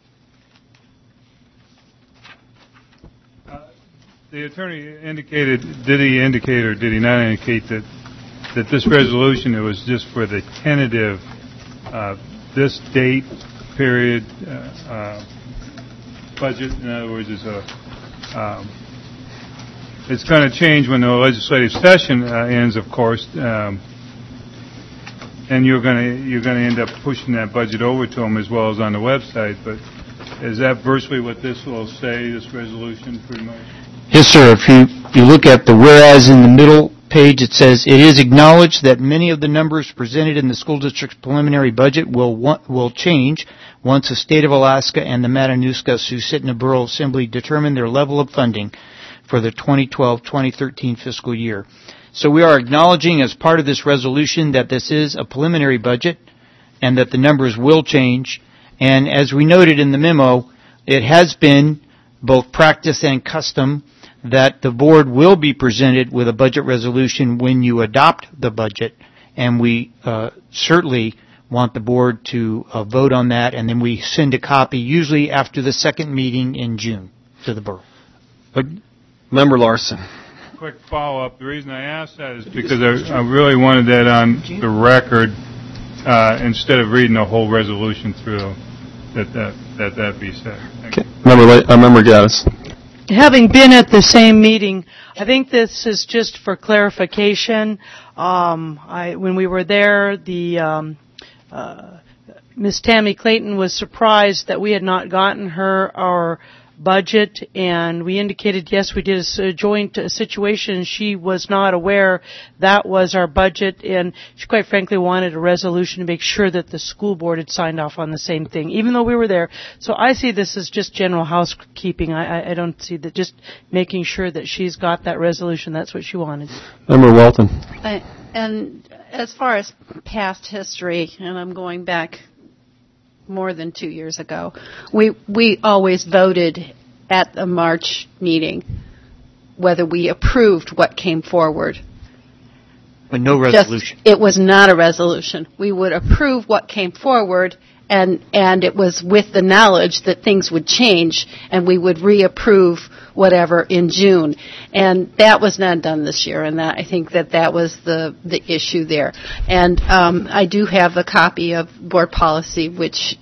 S16: The attorney indicated, did he indicate or did he not indicate that this resolution, it was just for the tentative, this date, period, budget? In other words, it's going to change when the legislative session ends, of course, and you're going to end up pushing that budget over to them as well as on the website. But is that virtually what this will say, this resolution, pretty much?
S15: Yes, sir. If you look at the whereas in the middle page, it says, it is acknowledged that many of the numbers presented in the school district's preliminary budget will change once the state of Alaska and the Matanuska-Susitna Borough Assembly determine their level of funding for the 2012-2013 fiscal year. So we are acknowledging as part of this resolution that this is a preliminary budget and that the numbers will change. And as we noted in the memo, it has been both practice and custom that the board will be presented with a budget resolution when you adopt the budget, and we certainly want the board to vote on that, and then we send a copy usually after the second meeting in June to the borough.
S1: Member Larson.
S16: Quick follow-up. The reason I asked that is because I really wanted that on the record instead of reading the whole resolution through, that be said. Thank you.
S1: Member Gaddis.
S3: Having been at the same meeting, I think this is just for clarification. When we were there, Ms. Tammy Clayton was surprised that we had not gotten her our budget, and we indicated, yes, we did a joint situation. She was not aware that was our budget, and she quite frankly wanted a resolution to make sure that the school board had signed off on the same thing, even though we were there. So I see this as just general housekeeping. I don't see that, just making sure that she's got that resolution. That's what she wanted.
S1: Member Walton.
S18: And as far as past history, and I'm going back more than 2 years ago, we always voted at the March meeting whether we approved what came forward.
S15: But no resolution.
S18: It was not a resolution. We would approve what came forward, and it was with the knowledge that things would change, and we would reapprove whatever in June. And that was not done this year, and I think that was the issue there. And I do have a copy of board policy, which,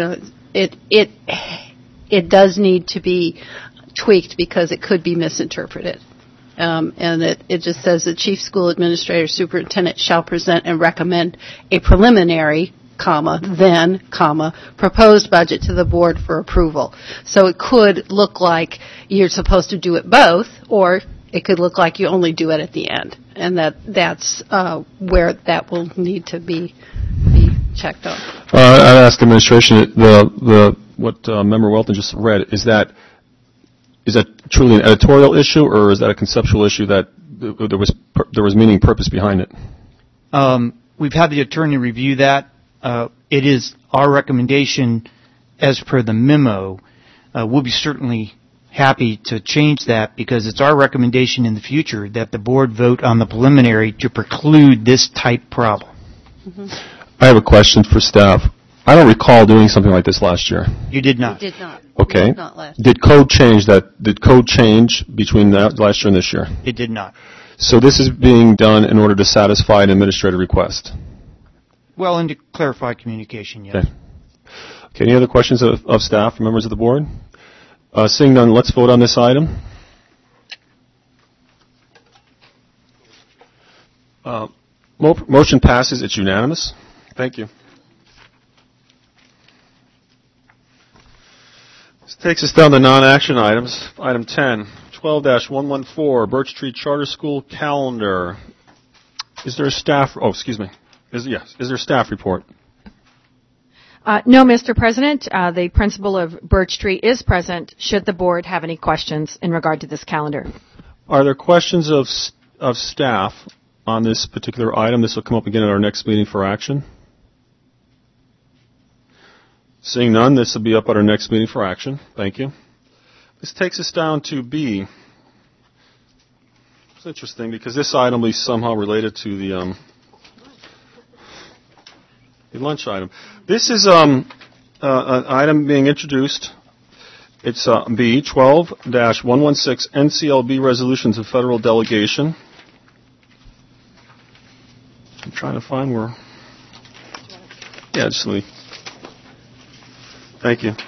S18: it does need to be tweaked because it could be misinterpreted. And it just says the chief school administrator superintendent shall present and recommend a preliminary, proposed budget to the board for approval. So it could look like you're supposed to do it both, or it could look like you only do it at the end. And that's where that will need to be checked on.
S1: I'd ask administration, what Member Welton just read, is that truly an editorial issue, or is that a conceptual issue that there was meaning, purpose behind it?
S15: We've had the attorney review that. It is our recommendation, as per the memo. We'll be certainly happy to change that because it's our recommendation in the future that the board vote on the preliminary to preclude this type problem.
S18: Mm-hmm.
S1: I have a question for staff. I don't recall doing something like this last year.
S15: You did not.
S18: We did not.
S1: Okay.
S18: Not last.
S1: Did code change between last year and this year?
S15: It did not.
S1: So this is being done in order to satisfy an administrative request?
S15: Well, and to clarify communication, yes.
S1: Okay. Any other questions of staff or members of the board? Seeing none, let's vote on this item. Motion passes. It's unanimous. Thank you. This takes us down to non-action items. Item 10, 12-114, Birch Tree Charter School calendar. Is there a staff? Oh, excuse me. Is there a staff report?
S11: No, Mr. President. The principal of Birch Tree is present should the board have any questions in regard to this calendar.
S1: Are there questions of staff on this particular item? This will come up again at our next meeting for action. Seeing none, this will be up at our next meeting for action. Thank you. This takes us down to B, It's interesting because this item is somehow related to the lunch item. This is an item being introduced. It's B 12-116 NCLB resolutions of federal delegation. I'm trying to find where. Yeah, just let me. Thank you.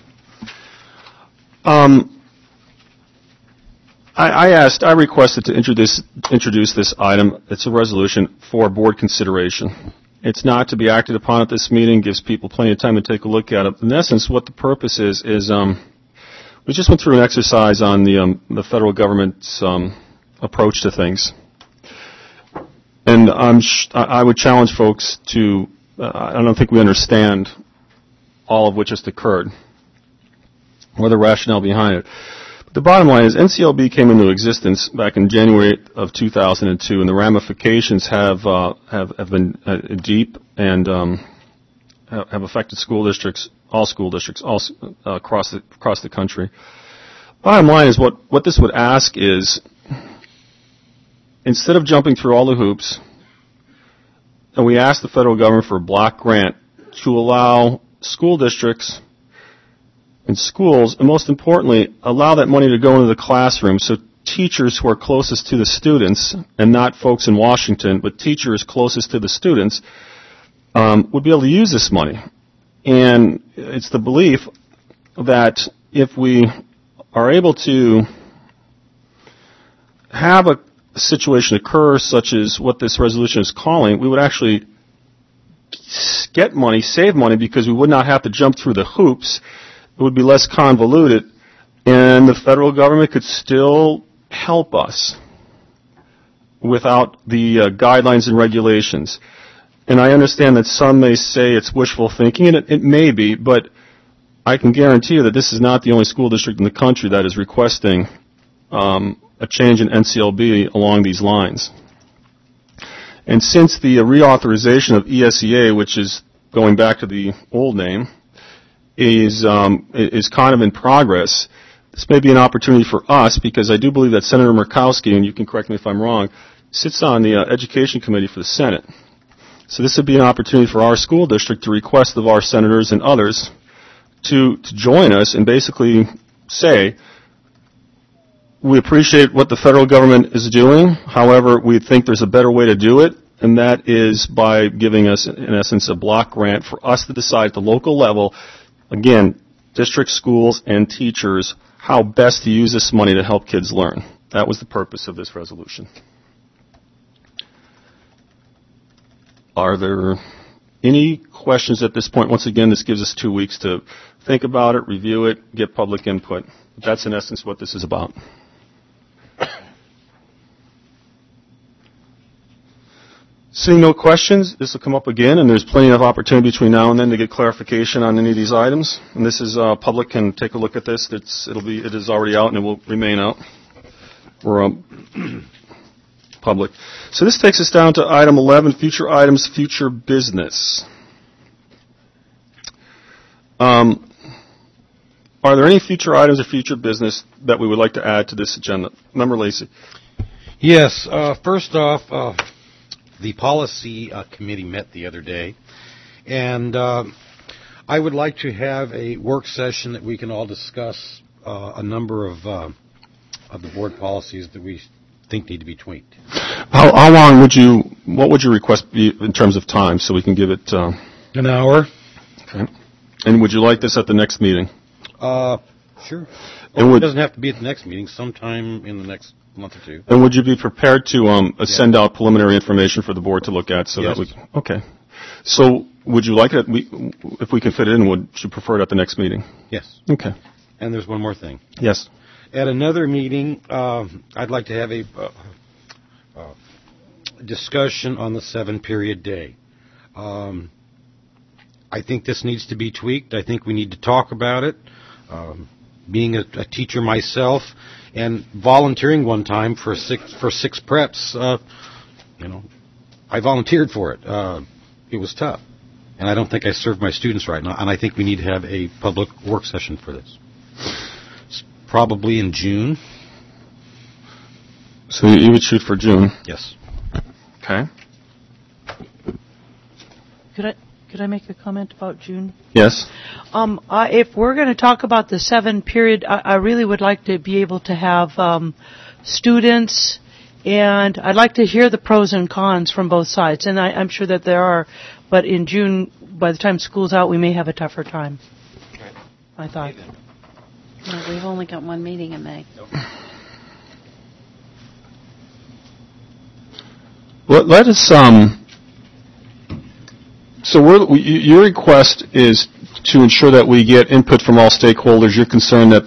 S1: I requested to introduce this item. It's a resolution for board consideration. It's not to be acted upon at this meeting. Gives people plenty of time to take a look at it. In essence, what the purpose is we just went through an exercise on the federal government's approach to things, and I would challenge folks to. I don't think we understand all of what just occurred, or the rationale behind it. The bottom line is NCLB came into existence back in January of 2002, and the ramifications have been deep and have affected school districts, all across the country. Bottom line is what this would ask is, instead of jumping through all the hoops, and we ask the federal government for a block grant to allow school districts and schools, and most importantly, allow that money to go into the classroom so teachers who are closest to the students, and not folks in Washington, but teachers closest to the students, would be able to use this money. And it's the belief that if we are able to have a situation occur such as what this resolution is calling, we would actually get money, save money, because we would not have to jump through the hoops. It would be less convoluted, and the federal government could still help us without the guidelines and regulations. And I understand that some may say it's wishful thinking, and it may be, but I can guarantee you that this is not the only school district in the country that is requesting a change in NCLB along these lines. And since the reauthorization of ESEA, which is going back to the old name, is kind of in progress, this may be an opportunity for us, because I do believe that Senator Murkowski, and you can correct me if I'm wrong, sits on the Education Committee for the Senate. So this would be an opportunity for our school district to request of our senators and others to join us and basically say, we appreciate what the federal government is doing. However, we think there's a better way to do it, and that is by giving us, in essence, a block grant for us to decide at the local level, again, district schools and teachers, how best to use this money to help kids learn. That was the purpose of this resolution. Are there any questions at this point? Once again, this gives us 2 weeks to think about it, review it, get public input. That's in essence what this is about. Seeing no questions, this will come up again, and there's plenty of opportunity between now and then to get clarification on any of these items. And this is public can take a look at this. It is already out, and it will remain out. We're public. So this takes us down to item 11, future items, future business. Are there any future items or future business that we would like to add to this agenda? Member Lacey.
S2: Yes. First off, the policy committee met the other day, and I would like to have a work session that we can all discuss a number of the board policies that we think need to be tweaked.
S1: How long what would your request be in terms of time, so we can give it?
S2: An hour.
S1: Okay. And would you like this at the next meeting?
S2: Sure. It doesn't have to be at the next meeting, sometime in the next month or two.
S1: And would you be prepared to send out preliminary information for the board to look at?
S2: Yes.
S1: Okay. So would you like it, if we can fit it in, would you prefer it at the next meeting?
S2: Yes.
S1: Okay.
S2: And there's one more thing.
S1: Yes.
S2: At another meeting, I'd like to have a discussion on the 7-period day. I think this needs to be tweaked. I think we need to talk about it. Being a teacher myself and volunteering one time for six preps, I volunteered for it. It was tough, and I don't think I served my students right now. And I think we need to have a public work session for this. It's probably in June.
S1: So you would shoot for June.
S2: Yes.
S1: Okay.
S3: Could I make a comment about June?
S1: Yes.
S3: If we're going to talk about the 7 period, I really would like to be able to have students, and I'd like to hear the pros and cons from both sides. And I'm sure that there are, but in June, by the time school's out, we may have a tougher time. I thought.
S18: No, we've only got one meeting in May.
S1: Let us. So your request is to ensure that we get input from all stakeholders. You're concerned that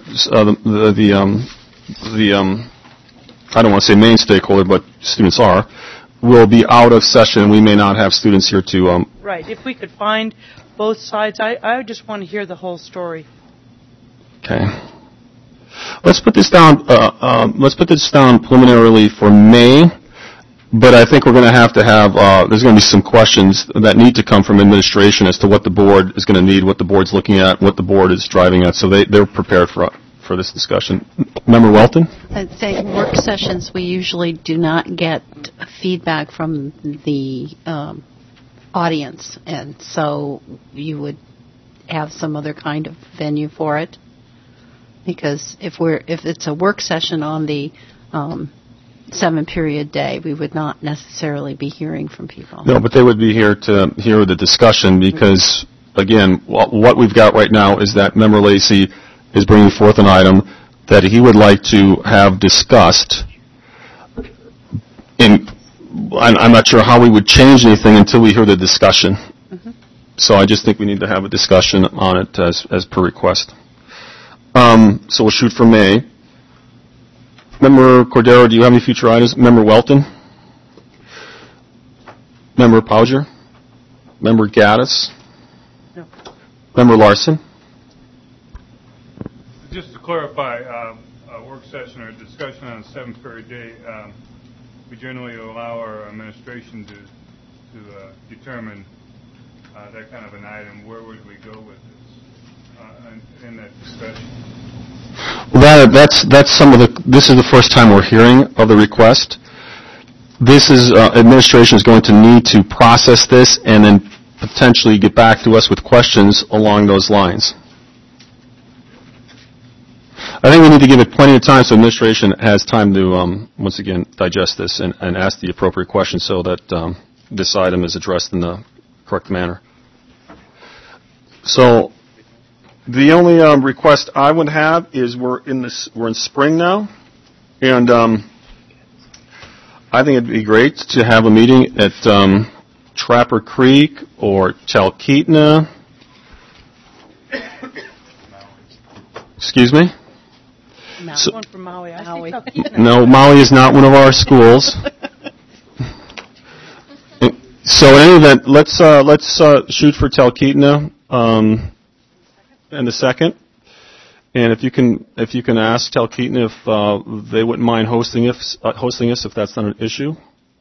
S1: I don't want to say main stakeholder, but students will be out of session. We may not have students here to.
S3: Right. If we could find both sides, I just want to hear the whole story.
S1: Okay. Let's put this down. Let's put this down preliminarily for May. But I think we're going to have, there's going to be some questions that need to come from administration as to what the board is going to need, what the board's looking at, what the board is driving at. So they're prepared for this discussion. Member Welton?
S18: I'd say work sessions, we usually do not get feedback from the audience. And so you would have some other kind of venue for it. Because if it's a work session on the 7-period day, we would not necessarily be hearing from people.
S1: No, but they would be here to hear the discussion because, again, what we've got right now is that Member Lacey is bringing forth an item that he would like to have discussed. I'm not sure how we would change anything until we hear the discussion. Mm-hmm. So I just think we need to have a discussion on it as per request. So we'll shoot for May. Member Cordero, do you have any future items? Member Welton? Member Pauger? Member Gaddis?
S3: No.
S1: Member Larson?
S16: Just to clarify, a work session or a discussion on a 7-period day, we generally allow our administration to determine that kind of an item. Where would we go with this in that discussion?
S1: That's some of the. This is the first time we're hearing of the request. This is administration is going to need to process this and then potentially get back to us with questions along those lines. I think we need to give it plenty of time so administration has time to once again digest this and ask the appropriate questions so that this item is addressed in the correct manner. So. The only request I would have is we're in spring now, and I think it'd be great to have a meeting at Trapper Creek or Talkeetna. Excuse me?
S3: One from Maui. I
S1: no, Maui is not one of our schools. So in any event, let's shoot for Talkeetna. And the second, and if you can ask Talkeetna if they wouldn't mind hosting us if that's not an issue.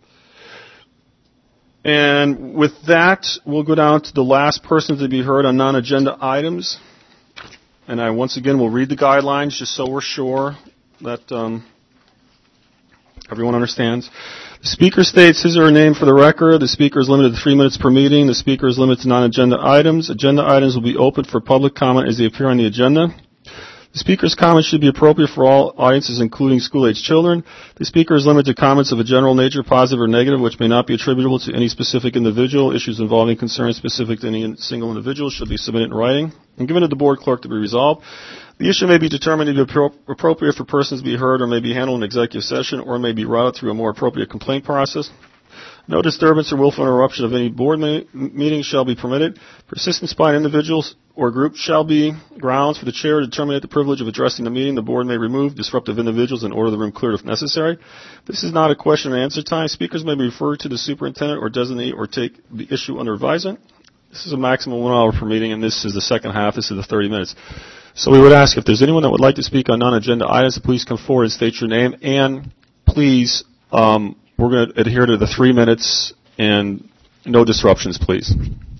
S1: And with that, we'll go down to the last person to be heard on non-agenda items. And I once again will read the guidelines just so we're sure that everyone understands. The speaker states his or her name for the record. The speaker is limited to 3 minutes per meeting. The speaker is limited to non-agenda items. Agenda items will be open for public comment as they appear on the agenda. The speaker's comments should be appropriate for all audiences, including school-age children. The speaker is limited to comments of a general nature, positive or negative, which may not be attributable to any specific individual. Issues involving concerns specific to any single individual should be submitted in writing and given to the board clerk to be resolved. The issue may be determined to be appropriate for persons to be heard or may be handled in executive session or may be routed through a more appropriate complaint process. No disturbance or willful interruption of any board meeting shall be permitted. Persistence by an individual or group shall be grounds for the chair to terminate the privilege of addressing the meeting. The board may remove disruptive individuals and order the room cleared if necessary. This is not a question and answer time. Speakers may be referred to the superintendent or designate or take the issue under advisement. This is a maximum 1 hour per meeting, and this is the second half. This is the 30 minutes. So we would ask if there's anyone that would like to speak on non-agenda items, to please come forward and state your name. And please, we're going to adhere to the 3 minutes and no disruptions, please.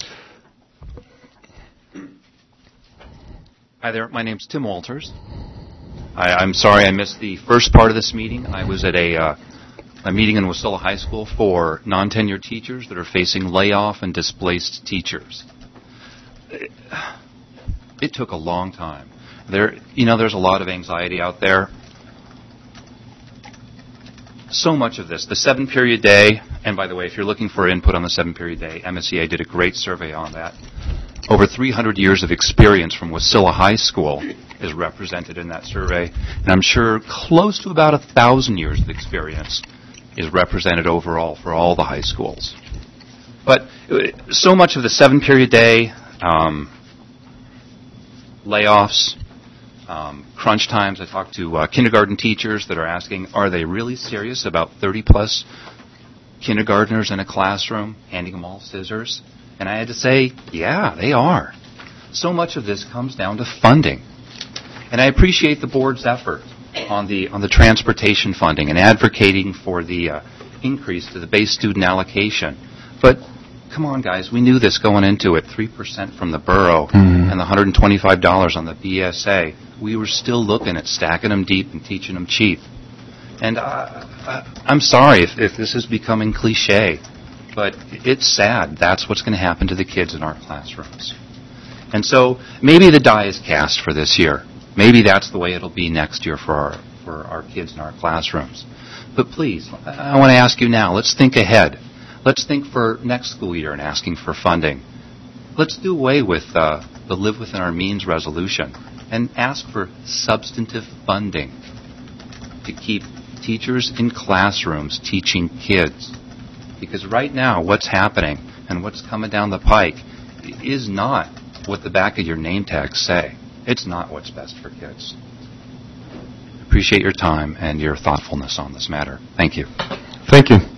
S21: Hi there. My name's Tim Walters. I'm sorry I missed the first part of this meeting. I was at a a meeting in Wasilla High School for non-tenured teachers that are facing layoff and displaced teachers. It took a long time. There's a lot of anxiety out there. So much of this, the 7-period day, and by the way, if you're looking for input on the 7-period day, MSEA did a great survey on that. Over 300 years of experience from Wasilla High School is represented in that survey, and I'm sure close to about 1,000 years of experience is represented overall for all the high schools. But so much of the 7-period day, layoffs, crunch times. I talked to kindergarten teachers that are asking, are they really serious about 30-plus kindergartners in a classroom, handing them all scissors? And I had to say, yeah, they are. So much of this comes down to funding. And I appreciate the board's effort on the transportation funding and advocating for the increase to the base student allocation. But come on, guys, we knew this going into it, 3% from the borough and the $125 on the BSA. We were still looking at stacking them deep and teaching them cheap. And I'm sorry if this is becoming cliche, but it's sad. That's what's going to happen to the kids in our classrooms. And so maybe the die is cast for this year. Maybe that's the way it'll be next year for our kids in our classrooms. But please, I want to ask you now, let's think ahead. Let's think for next school year in asking for funding. Let's do away with the Live Within Our Means resolution and ask for substantive funding to keep teachers in classrooms teaching kids. Because right now, what's happening and what's coming down the pike is not what the back of your name tags say. It's not what's best for kids. Appreciate your time and your thoughtfulness on this matter. Thank you.
S1: Thank you.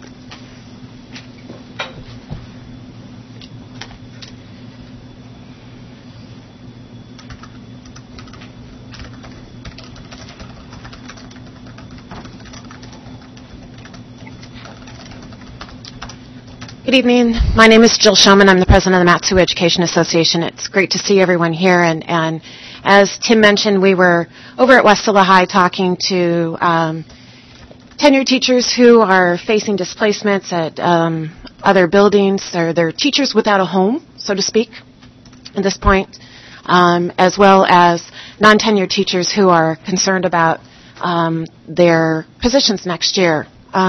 S22: Good evening. My name is Jill Showman. I'm the president of the Mat-Su Education Association. It's great to see everyone here. And as Tim mentioned, we were over at Wasilla High talking to tenured teachers who are facing displacements at other buildings, or they're teachers without a home, so to speak, at this point, as well as non-tenured teachers who are concerned about their positions next year.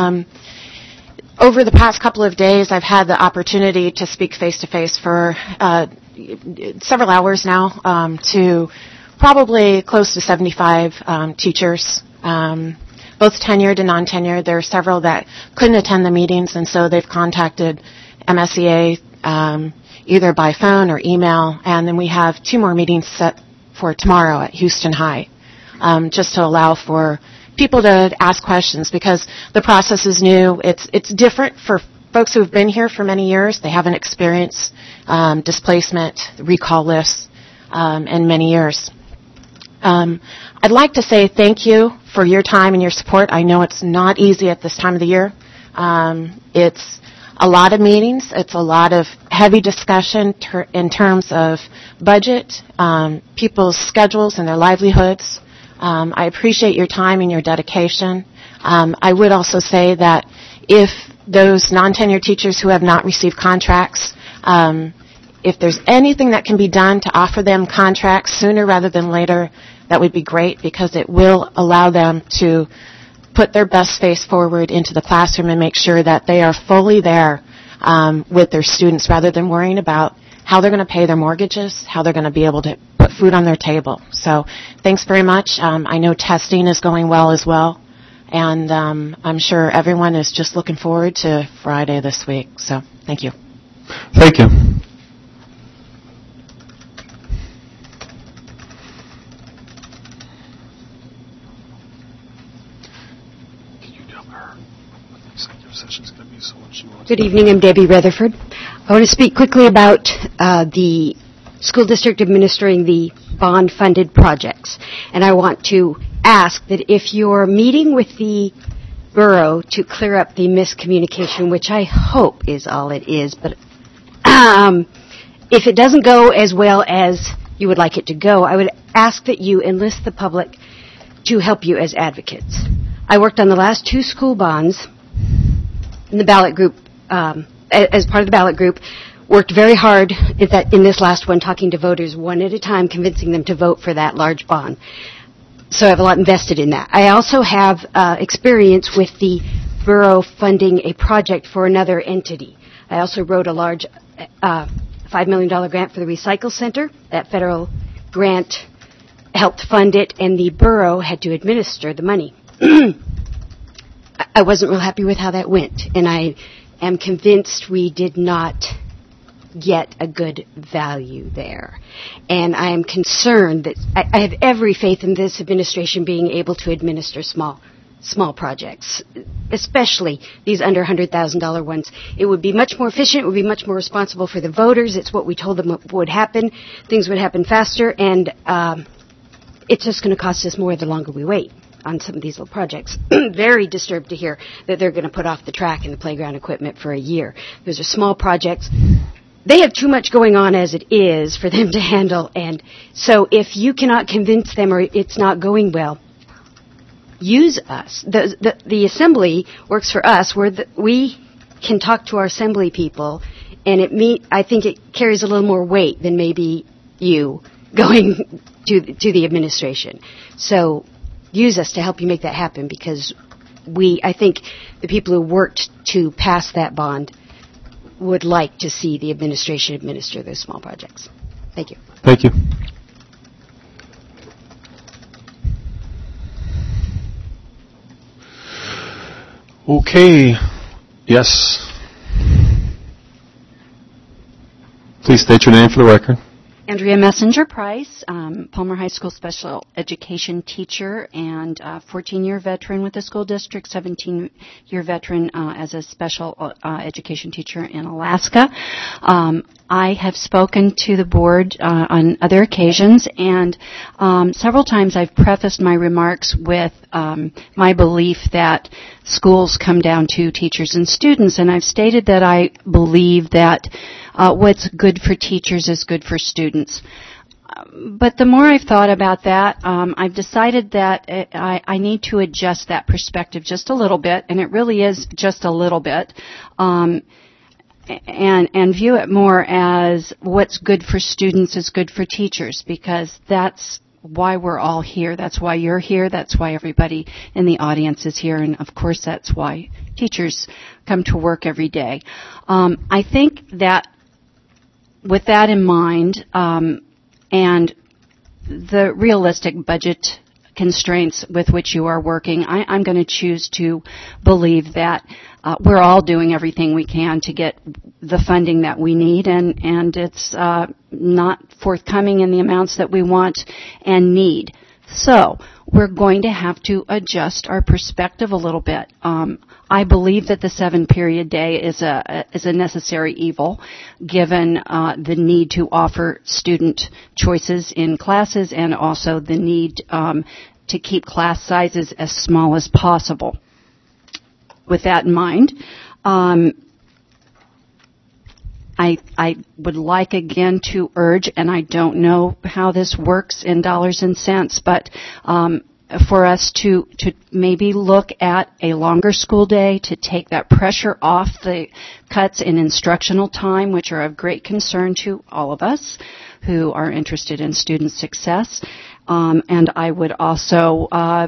S22: Over the past couple of days, I've had the opportunity to speak face-to-face for several hours now to probably close to 75 teachers, both tenured and non-tenured. There are several that couldn't attend the meetings, and so they've contacted MSEA either by phone or email, and then we have 2 more meetings set for tomorrow at Houston High, just to allow for people to ask questions, because the process is new. It's different for folks who have been here for many years. They haven't experienced displacement, recall lists in many years. I'd like to say thank you for your time and your support. I know it's not easy at this time of the year. It's a lot of meetings. It's a lot of heavy discussion in terms of budget, people's schedules and their livelihoods. I appreciate your time and your dedication. I would also say that if those non-tenured teachers who have not received contracts, if there's anything that can be done to offer them contracts sooner rather than later, that would be great, because it will allow them to put their best face forward into the classroom and make sure that they are fully there with their students, rather than worrying about how they're going to pay their mortgages, how they're going to be able to put food on their table. So thanks very much. I know testing is going well as well, and I'm sure everyone is just looking forward to Friday this week. So thank you.
S1: Thank you.
S23: Good evening, I'm Debbie Rutherford. I want to speak quickly about the school district administering the bond-funded projects. And I want to ask that if you're meeting with the borough to clear up the miscommunication, which I hope is all it is, but if it doesn't go as well as you would like it to go, I would ask that you enlist the public to help you as advocates. I worked on the last 2 school bonds, in the ballot group, as part of the ballot group, worked very hard in this last one, talking to voters one at a time, convincing them to vote for that large bond. So I have a lot invested in that. I also have experience with the borough funding a project for another entity. I also wrote a large $5 million grant for the Recycle Center. That federal grant helped fund it, and the borough had to administer the money. I wasn't real happy with how that went, and I am convinced we did not get a good value there. And I am concerned that I have every faith in this administration being able to administer small projects, especially these under $100,000 ones. It would be much more efficient. It would be much more responsible for the voters. It's what we told them would happen. Things would happen faster, and it's just going to cost us more the longer we wait on some of these little projects. Very disturbed to hear that they're going to put off the track and the playground equipment for a year. Those are small projects. They have too much going on as it is for them to handle, and so if you cannot convince them or it's not going well, use us. The assembly works for us, where we can talk to our assembly people, and I think it carries a little more weight than maybe you going to the administration. So use us to help you make that happen, because I think the people who worked to pass that bond would like to see the administration administer those small projects. Thank you.
S1: Thank you. Okay. Yes. Please state your name for the record.
S23: Andrea Messenger Price, Palmer High School special education teacher and 14-year veteran with the school district, 17-year veteran as a special education teacher in Alaska. I have spoken to the board on other occasions, and several times I've prefaced my remarks with my belief that schools come down to teachers and students, and I've stated that I believe that what's good for teachers is good for students. But the more I've thought about that, I've decided that I need to adjust that perspective just a little bit, and it really is just a little bit, and view it more as what's good for students is good for teachers, because that's why we're all here. That's why you're here. That's why everybody in the audience is here. And, of course, that's why teachers come to work every day. I think that with that in mind, and the realistic budget constraints with which you are working, I'm going to choose to believe that we're all doing everything we can to get the funding that we need, and it's not forthcoming in the amounts that we want and need. So we're going to have to adjust our perspective a little bit. I believe that the 7-period day is a necessary evil, given the need to offer student choices in classes, and also the need to keep class sizes as small as possible. With that in mind, I would like again to urge, and I don't know how this works in dollars and cents, but for us to maybe look at a longer school day to take that pressure off the cuts in instructional time, which are of great concern to all of us who are interested in student success. And I would also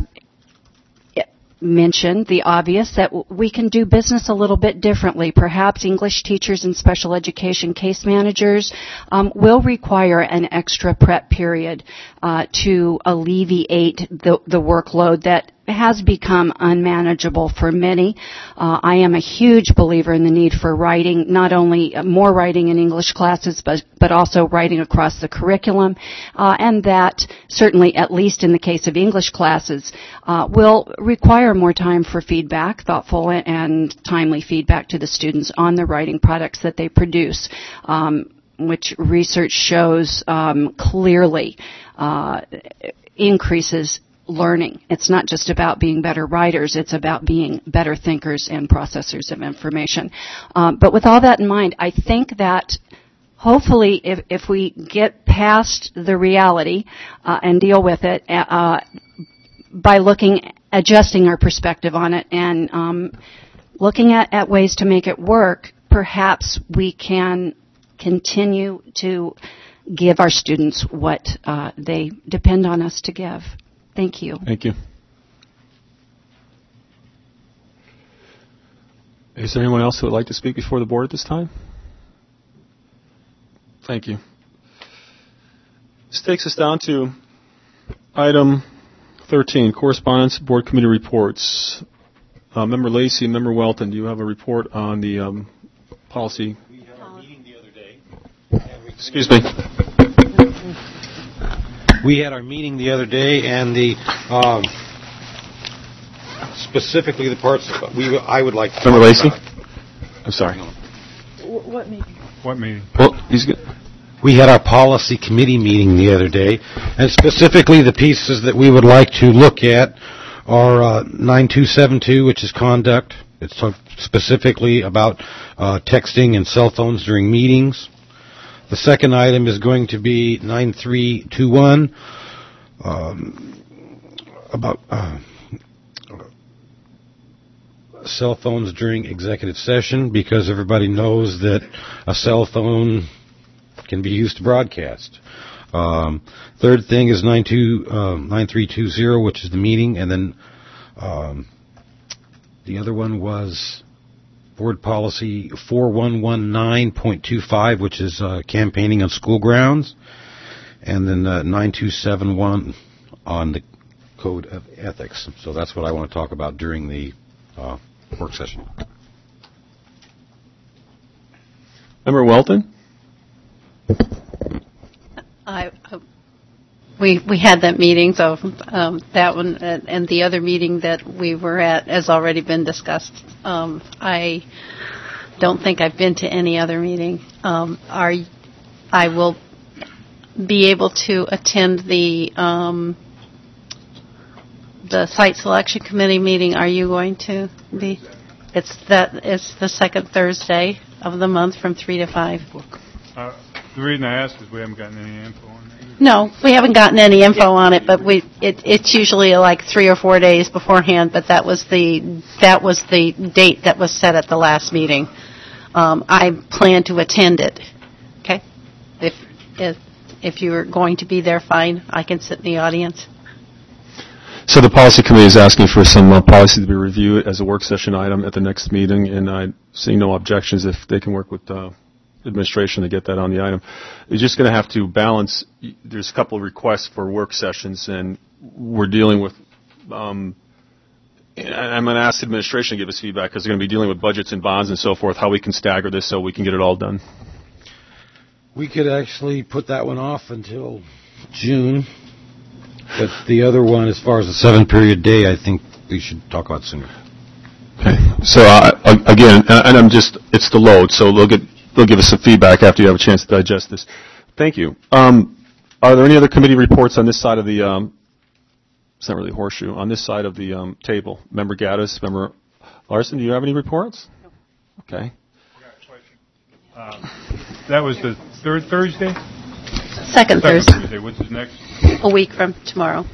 S23: mention the obvious, that we can do business a little bit differently. Perhaps English teachers and special education case managers will require an extra prep period to alleviate the workload that has become unmanageable for many. I am a huge believer in the need for writing, not only more writing in English classes, but also writing across the curriculum, and that certainly, at least in the case of English classes, will require more time for feedback, thoughtful and timely feedback to the students on the writing products that they produce, which research shows clearly increases learning. It's not just about being better writers, it's about being better thinkers and processors of information. But with all that in mind, I think that hopefully if we get past the reality and deal with it by adjusting our perspective on it and looking at ways to make it work, perhaps we can continue to give our students what they depend on us to give. Thank you.
S1: Thank you. Is there anyone else who would like to speak before the board at this time? Thank you. This takes us down to item 13, correspondence, board committee reports. Member Lacey, Member Welton, do you have a report on the policy? We had our meeting the other day. Excuse me.
S2: We had our meeting the other day, and the specifically the parts I would like to.
S1: Member Lacey? I'm sorry.
S11: What meeting?
S16: What meeting?
S1: Well, he's good.
S2: We had our policy committee meeting the other day, and specifically the pieces that we would like to look at are 9272, which is conduct. It's specifically about texting and cell phones during meetings. The second item is going to be 9321, about cell phones during executive session, because everybody knows that a cell phone can be used to broadcast. Third thing is 9320, which is the meeting, and then the other one was board policy 4119.25, which is campaigning on school grounds, and then 9271 on the code of ethics. So that's what I want to talk about during the work session.
S1: Member Welton?
S18: We had that meeting, so that one and the other meeting that we were at has already been discussed. I don't think I've been to any other meeting. I will be able to attend the site selection committee meeting. Are you going to be? It's the second Thursday of the month from 3 to 5.
S16: The reason I ask is we haven't gotten any info on that.
S18: No, we haven't gotten any info on it, but it's usually like 3 or 4 days beforehand. But that was the date that was set at the last meeting. I plan to attend it. Okay, if you're going to be there, fine. I can sit in the audience.
S1: So the policy committee is asking for some policy to be reviewed as a work session item at the next meeting, and I see no objections if they can work with administration to get that on the item. You're just going to have to balance. There's a couple of requests for work sessions, and we're dealing with. And I'm going to ask the administration to give us feedback because they're going to be dealing with budgets and bonds and so forth. How we can stagger this so we can get it all done.
S2: We could actually put that one off until June, but the other one, as far as the 7-period day, I think we should talk about sooner.
S1: Okay. So again, and it's the load, so they'll give us some feedback after you have a chance to digest this. Thank you. Are there any other committee reports on this side of the, it's not really a horseshoe, on this side of the table? Member Gaddis, Member Larson, do you have any reports? No. Okay.
S16: That was the third Thursday?
S18: Second Thursday.
S16: What's his next?
S18: A week from tomorrow.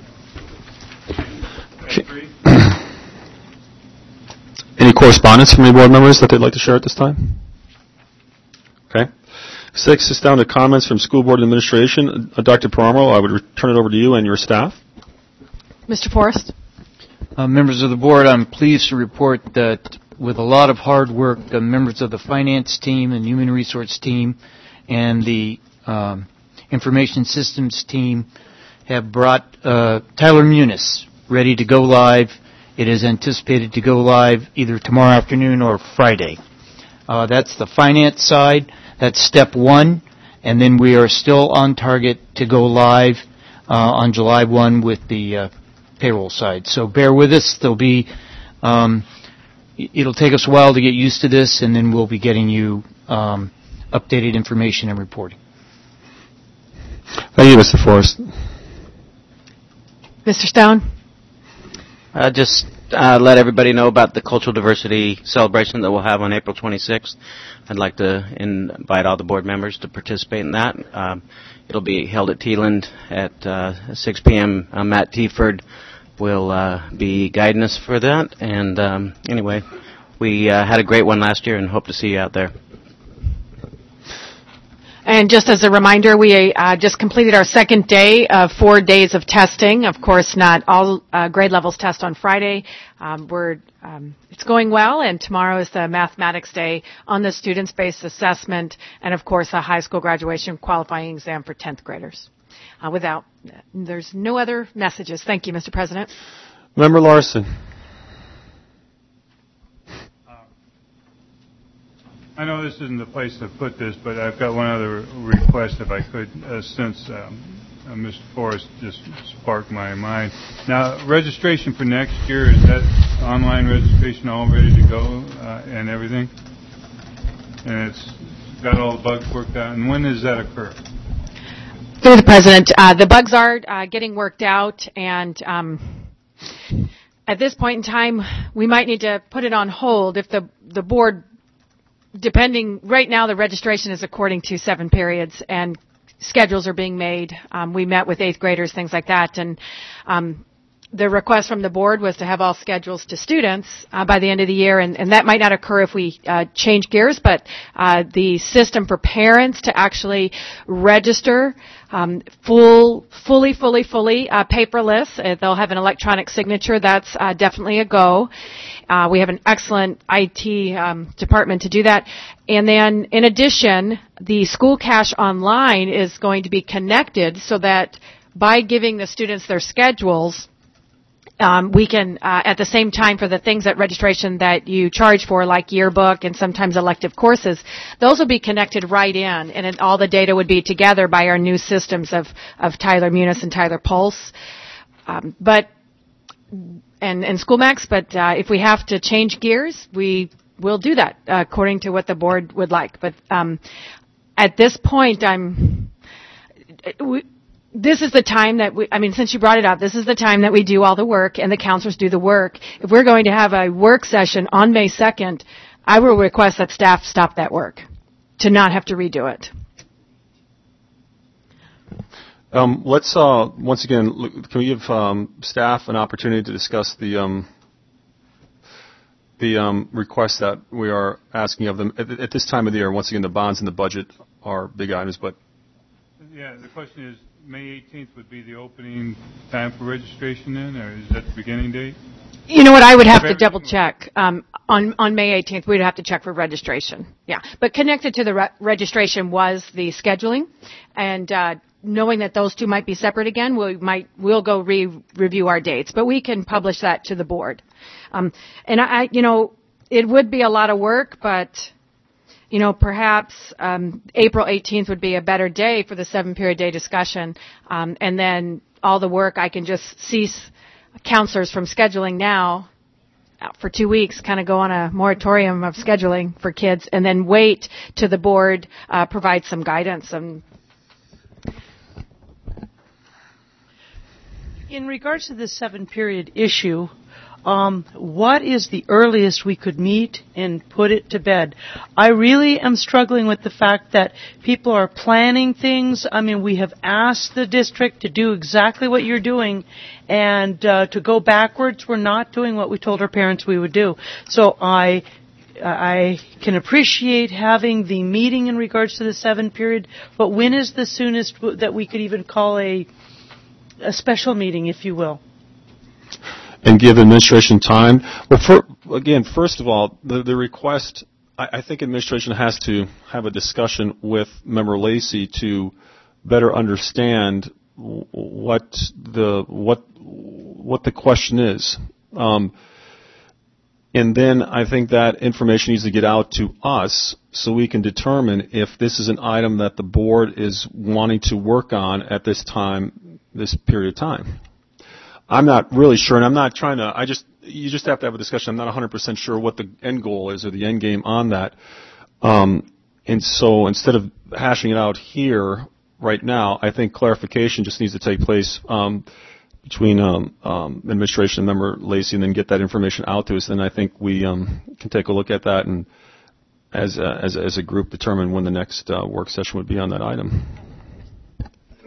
S1: Any correspondence from any board members that they'd like to share at this time? Okay. 6 is down to comments from school board administration. Dr. Paramo, I would turn it over to you and your staff.
S11: Mr. Forrest?
S15: Members of the board, I'm pleased to report that with a lot of hard work, the members of the finance team and human resource team and the information systems team have brought Tyler Munis ready to go live. It is anticipated to go live either tomorrow afternoon or Friday. That's the finance side. That's step 1. And then we are still on target to go live on July 1 with the payroll side. So bear with us. There'll be, it'll take us a while to get used to this, and then we'll be getting you updated information and reporting.
S1: Thank you, Mr. Forrest.
S11: Mr. Stone?
S19: Just let everybody know about the cultural diversity celebration that we'll have on April 26th. I'd like to invite all the board members to participate in that. It'll be held at Teeland at 6 p.m. Matt Tieford will be guiding us for that. And anyway, We had a great one last year and hope to see you out there.
S11: And just as a reminder, we just completed our second day of 4 days of testing. Of course, not all grade levels test on Friday. It's going well, and tomorrow is the mathematics day on the students-based assessment, and of course, a high school graduation qualifying exam for 10th graders. There's no other messages. Thank you, Mr. President.
S1: Member Larson.
S16: I know this isn't the place to put this, but I've got one other request, if I could, since Mr. Forrest just sparked my mind. Now, registration for next year, is that online registration all ready to go and everything? And it's got all the bugs worked out? And when does that occur?
S11: Through the President, the bugs are getting worked out, and at this point in time, we might need to put it on hold if the board, depending, right now the registration is according to 7 periods, and schedules are being made. We met with 8th graders, things like that, and the request from the board was to have all schedules to students by the end of the year, and that might not occur if we change gears, but the system for parents to actually register fully paperless, they'll have an electronic signature, that's definitely a go. We have an excellent IT department to do that. And then, in addition, the School Cash Online is going to be connected so that by giving the students their schedules, we can, at the same time, for the things at registration that you charge for, like yearbook and sometimes elective courses, those will be connected right in, and all the data would be together by our new systems of Tyler Munis and Tyler Pulse. And SchoolMax, but if we have to change gears, we will do that according to what the board would like. But at this point, this is the time that since you brought it up, this is the time that we do all the work and the counselors do the work. If we're going to have a work session on May 2nd, I will request that staff stop that work to not have to redo it.
S1: Let's once again, can we give staff an opportunity to discuss the requests that we are asking of them at this time of the year? Once again, the bonds and the budget are big items, but
S16: yeah, the question is, May 18th would be the opening time for registration then, or is that the beginning date?
S11: You know what, I would have to double check. On May 18th, we'd have to check for registration. Yeah, but connected to the registration was the scheduling, and knowing that those two might be separate again, we'll go review our dates, but we can publish that to the board. And it would be a lot of work, but perhaps April 18th would be a better day for the 7-period day discussion, and then all the work I can just cease counselors from scheduling now for 2 weeks, kind of go on a moratorium of scheduling for kids, and then wait till the board provides some guidance.
S3: In regards to the 7-period issue, what is the earliest we could meet and put it to bed? I really am struggling with the fact that people are planning things. We have asked the district to do exactly what you're doing, and to go backwards, we're not doing what we told our parents we would do. So I can appreciate having the meeting in regards to the 7-period, but when is the soonest that we could even call a special meeting, if you will?
S1: And give administration time. Well, first of all, the request, I think administration has to have a discussion with Member Lacey to better understand what the question is. And then I think that information needs to get out to us so we can determine if this is an item that the board is wanting to work on at this period of time. I'm not really sure, and I'm not trying to, you just have to have a discussion. I'm not 100% sure what the end goal is or the end game on that. And so instead of hashing it out here right now, I think clarification just needs to take place between administration and Member Lacey, and then get that information out to us. Then I think we can take a look at that and as a group determine when the next work session would be on that item.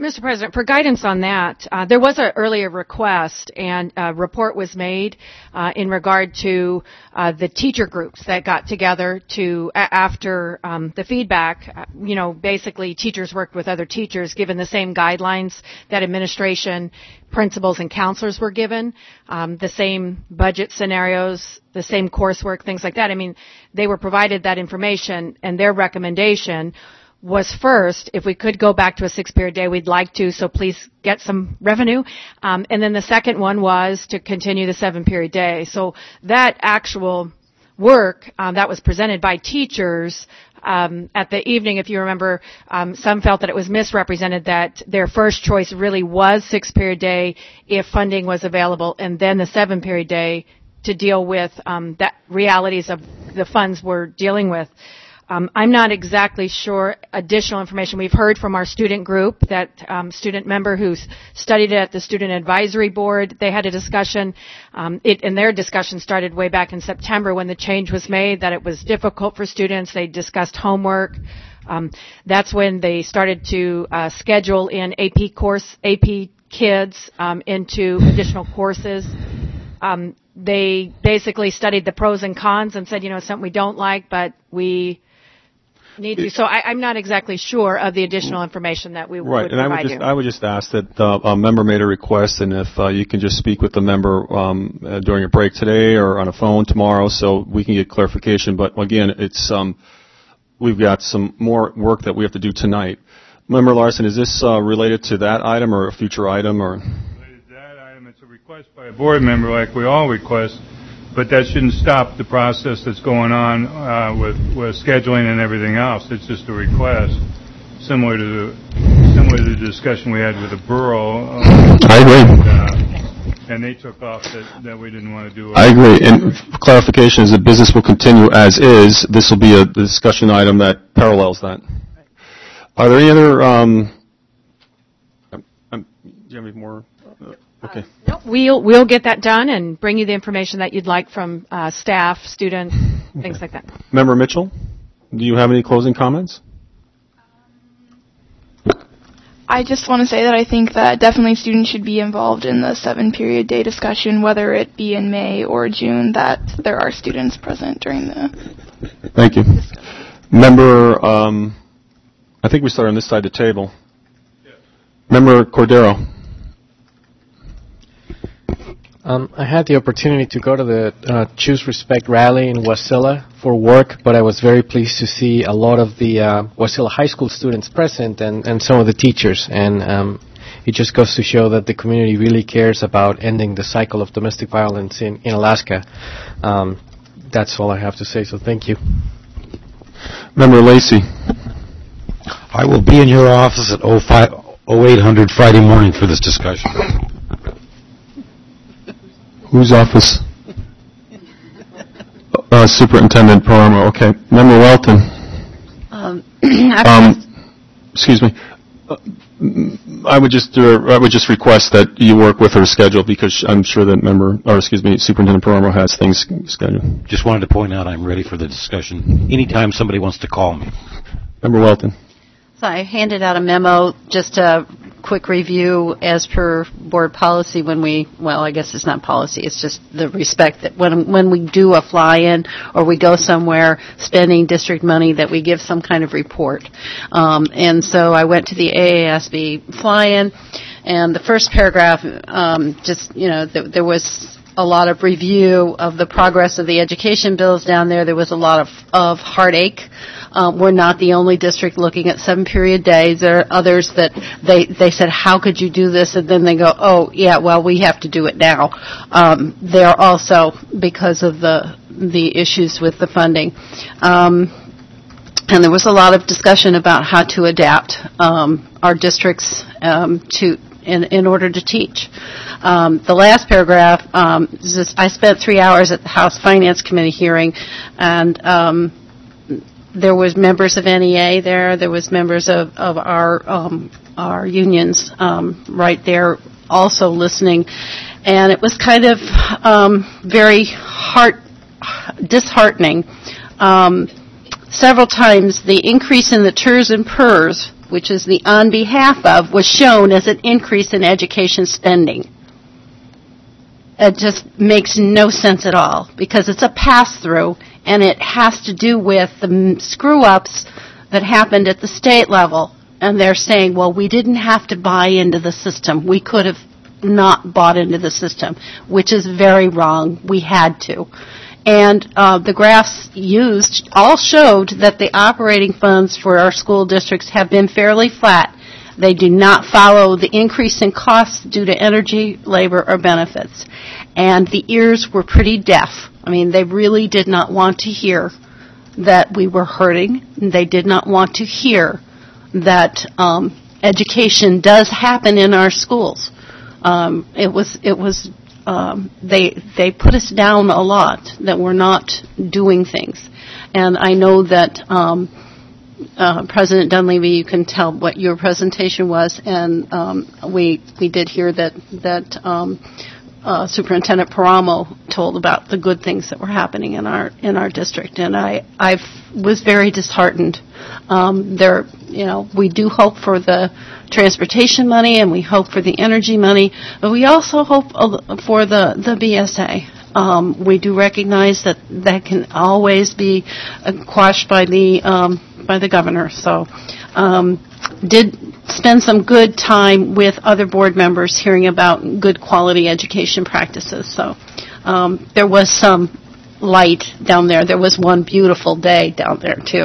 S11: Mr. President, for guidance on that, there was an earlier request, and a report was made in regard to the teacher groups that got together to, after the feedback, basically teachers worked with other teachers given the same guidelines that administration, principals, and counselors were given, the same budget scenarios, the same coursework, things like that. I mean, they were provided that information, and their recommendation was first, if we could go back to a 6-period day, we'd like to, so please get some revenue. And then the second one was to continue the 7-period day. So that actual work that was presented by teachers at the evening, if you remember, some felt that it was misrepresented, that their first choice really was 6-period day if funding was available, and then the 7-period day to deal with the realities of the funds we're dealing with. I'm not exactly sure additional information. We've heard from our student group, that student member who studied it at the Student Advisory Board. They had a discussion, and their discussion started way back in September when the change was made, that it was difficult for students. They discussed homework. That's when they started to schedule in AP kids into additional courses. They basically studied the pros and cons and said, it's something we don't like, but we need to. So I'm not exactly sure of the additional information that we would provide you.
S1: I would just ask that a member made a request, and if you can just speak with the member during a break today or on a phone tomorrow, so we can get clarification. But again, it's we've got some more work that we have to do tonight. Member Larson, is this related to that item or a future item, or?
S16: Related to that item, it's a request by a board member, like we all request. But that shouldn't stop the process that's going on with scheduling and everything else. It's just a request, similar to the discussion we had with the borough.
S1: I agree.
S16: And they took off that we didn't want to do it.
S1: I agree. And clarification is that business will continue as is. This will be a discussion item that parallels that. Are there any other? Do you have any more? Okay.
S11: No, we'll get that done and bring you the information that you'd like from staff, students, things like that.
S1: Member Mitchell, do you have any closing comments?
S13: I just want to say that I think that definitely students should be involved in the 7-period day discussion, whether it be in May or June, that there are students present during the...
S1: Thank you. Member, I think we start on this side of the table. Yes. Member Cordero.
S4: I had the opportunity to go to the Choose Respect rally in Wasilla for work, but I was very pleased to see a lot of the Wasilla High School students present and some of the teachers. And it just goes to show that the community really cares about ending the cycle of domestic violence in Alaska. That's all I have to say, so thank you.
S1: Member Lacey.
S17: I will be in your office at 0800 Friday morning for this discussion.
S1: Whose office? Superintendent Palermo. Okay. Member Welton. Excuse me. I would just request that you work with her schedule, because I'm sure that Superintendent Palermo has things scheduled.
S17: Just wanted to point out I'm ready for the discussion anytime somebody wants to call me.
S1: Member Welton.
S18: So I handed out a memo, just a quick review as per board policy I guess it's not policy, it's just the respect that when we do a fly-in or we go somewhere spending district money, that we give some kind of report. And so I went to the AASB fly-in, and the first paragraph, there was a lot of review of the progress of the education bills down there. There was a lot of heartache. We're not the only district looking at 7-period days. There are others that they said, how could you do this? And then they go, oh, yeah, well, we have to do it now. They're also because of the issues with the funding. And there was a lot of discussion about how to adapt our districts in order to teach. The last paragraph, I spent 3 hours at the House Finance Committee hearing, and there was members of NEA there. There was members of our unions right there also listening, and it was kind of very disheartening. Several times, the increase in the TERS and PERS which is the on behalf of, was shown as an increase in education spending. It just makes no sense at all because it's a pass-through and it has to do with the screw-ups that happened at the state level. And they're saying, well, we didn't have to buy into the system. We could have not bought into the system, which is very wrong. We had to. And the graphs used all showed that the operating funds for our school districts have been fairly flat. They do not follow the increase in costs due to energy, labor, or benefits. And the ears were pretty deaf. I mean, they really did not want to hear that we were hurting. They did not want to hear that education does happen in our schools. They put us down a lot that we're not doing things. And I know that President Dunleavy, you can tell what your presentation was, and we did hear that Superintendent Paramo told about the good things that were happening in our district, and I was very disheartened. We do hope for the transportation money, and we hope for the energy money, but we also hope for the BSA. We do recognize that can always be quashed by the governor. So, did spend some good time with other board members hearing about good quality education practices. So, there was some light down there. There was one beautiful day down there too.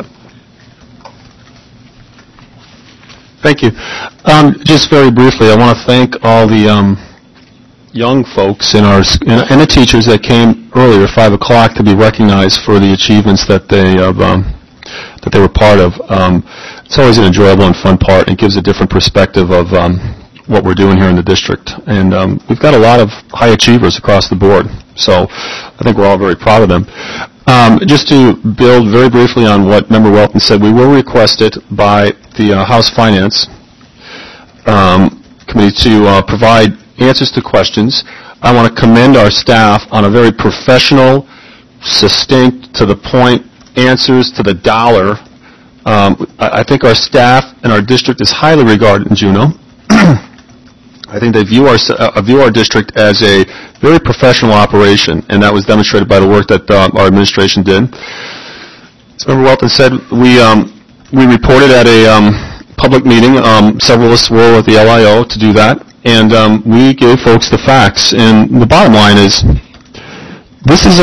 S1: Thank you. Just very briefly, I want to thank all the young folks and the teachers that came earlier, 5 o'clock, to be recognized for the achievements that they were part of. It's always an enjoyable and fun part. It gives a different perspective of what we're doing here in the district. And we've got a lot of high achievers across the board. So I think we're all very proud of them. Just to build very briefly on what Member Welton said, we were requested by the House Finance Committee to provide answers to questions. I want to commend our staff on a very professional, succinct, to the point answers to the dollar. I think our staff and our district is highly regarded in Juneau. I think they view our district as a very professional operation, and that was demonstrated by the work that our administration did. As Member Welton said, we reported at a public meeting. Several of us were with the LIO to do that, and we gave folks the facts. And the bottom line is, this is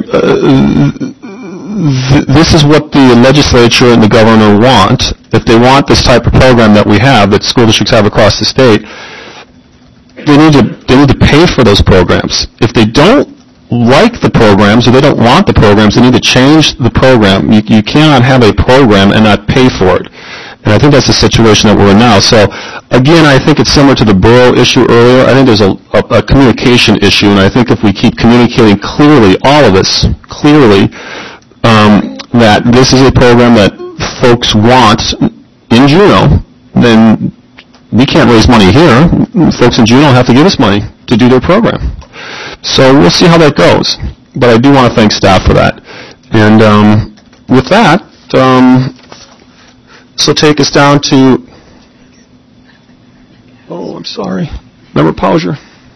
S1: what the legislature and the governor want. If they want this type of program that we have, that school districts have across the state, they need to pay for those programs. If they don't like the programs or they don't want the programs, they need to change the program. You cannot have a program and not pay for it. And I think that's the situation that we're in now. So, again, I think it's similar to the borough issue earlier. I think there's a communication issue, and I think if we keep communicating clearly, all of us, clearly, that this is a program that folks want in Juneau, then we can't raise money here. Folks in Juneau have to give us money to do their program. So we'll see how that goes. But I do want to thank staff for that. And with that, so take us down to, I'm sorry, Member Pauser.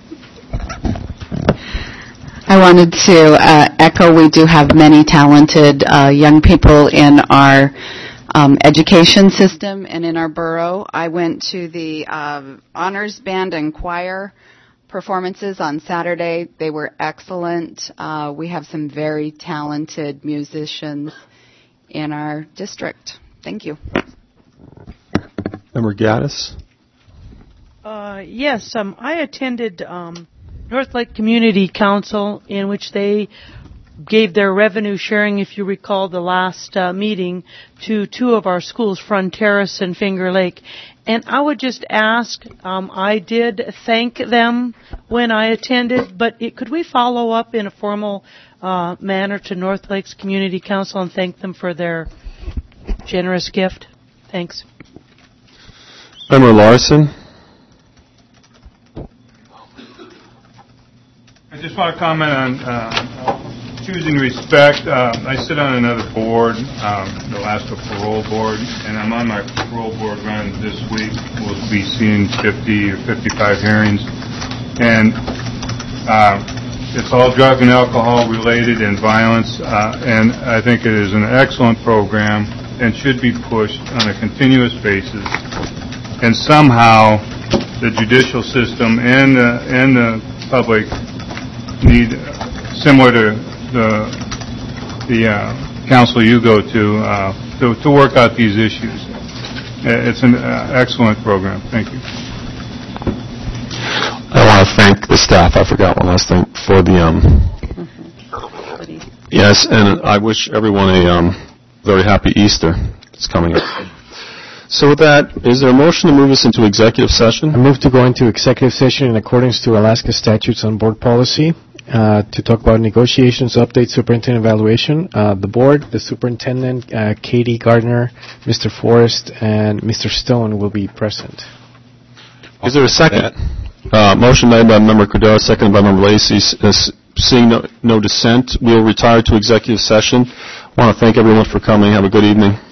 S5: I wanted to echo, we do have many talented young people in our education system and in our borough. I went to the honors band and choir performances on Saturday. They were excellent. We have some very talented musicians in our district. Thank you.
S1: Member Gaddis?
S3: Yes, I attended North Lake Community Council, in which they gave their revenue sharing, if you recall the last meeting, to 2 of our schools, Fronteras and Finger Lake. And I would just ask, I did thank them when I attended, but could we follow up in a formal manner to North Lakes Community Council and thank them for their generous gift? Thanks.
S1: Member Larson?
S16: I just want to comment on choosing respect, I sit on another board, the Alaska Parole Board, and I'm on my parole board run this week. We'll be seeing 50 or 55 hearings, and it's all drug and alcohol related and violence, and I think it is an excellent program and should be pushed on a continuous basis. And somehow the judicial system and the public need, similar to the council you go to work out these issues. It's an excellent program. Thank you.
S1: I want to thank the staff. I forgot one last thing for the yes, and I wish everyone a very happy Easter. It's coming up. So with that, is there a motion to move us into executive session?
S6: I move to go into executive session in accordance to Alaska statutes on board policy to talk about negotiations, update, superintendent evaluation. The board, the superintendent, Katie Gardner, Mr. Forrest, and Mr. Stone will be present.
S1: Is there a second? Motion made by Member Cordero, seconded by Member Lacey. Seeing no dissent, we'll retire to executive session. I want to thank everyone for coming. Have a good evening.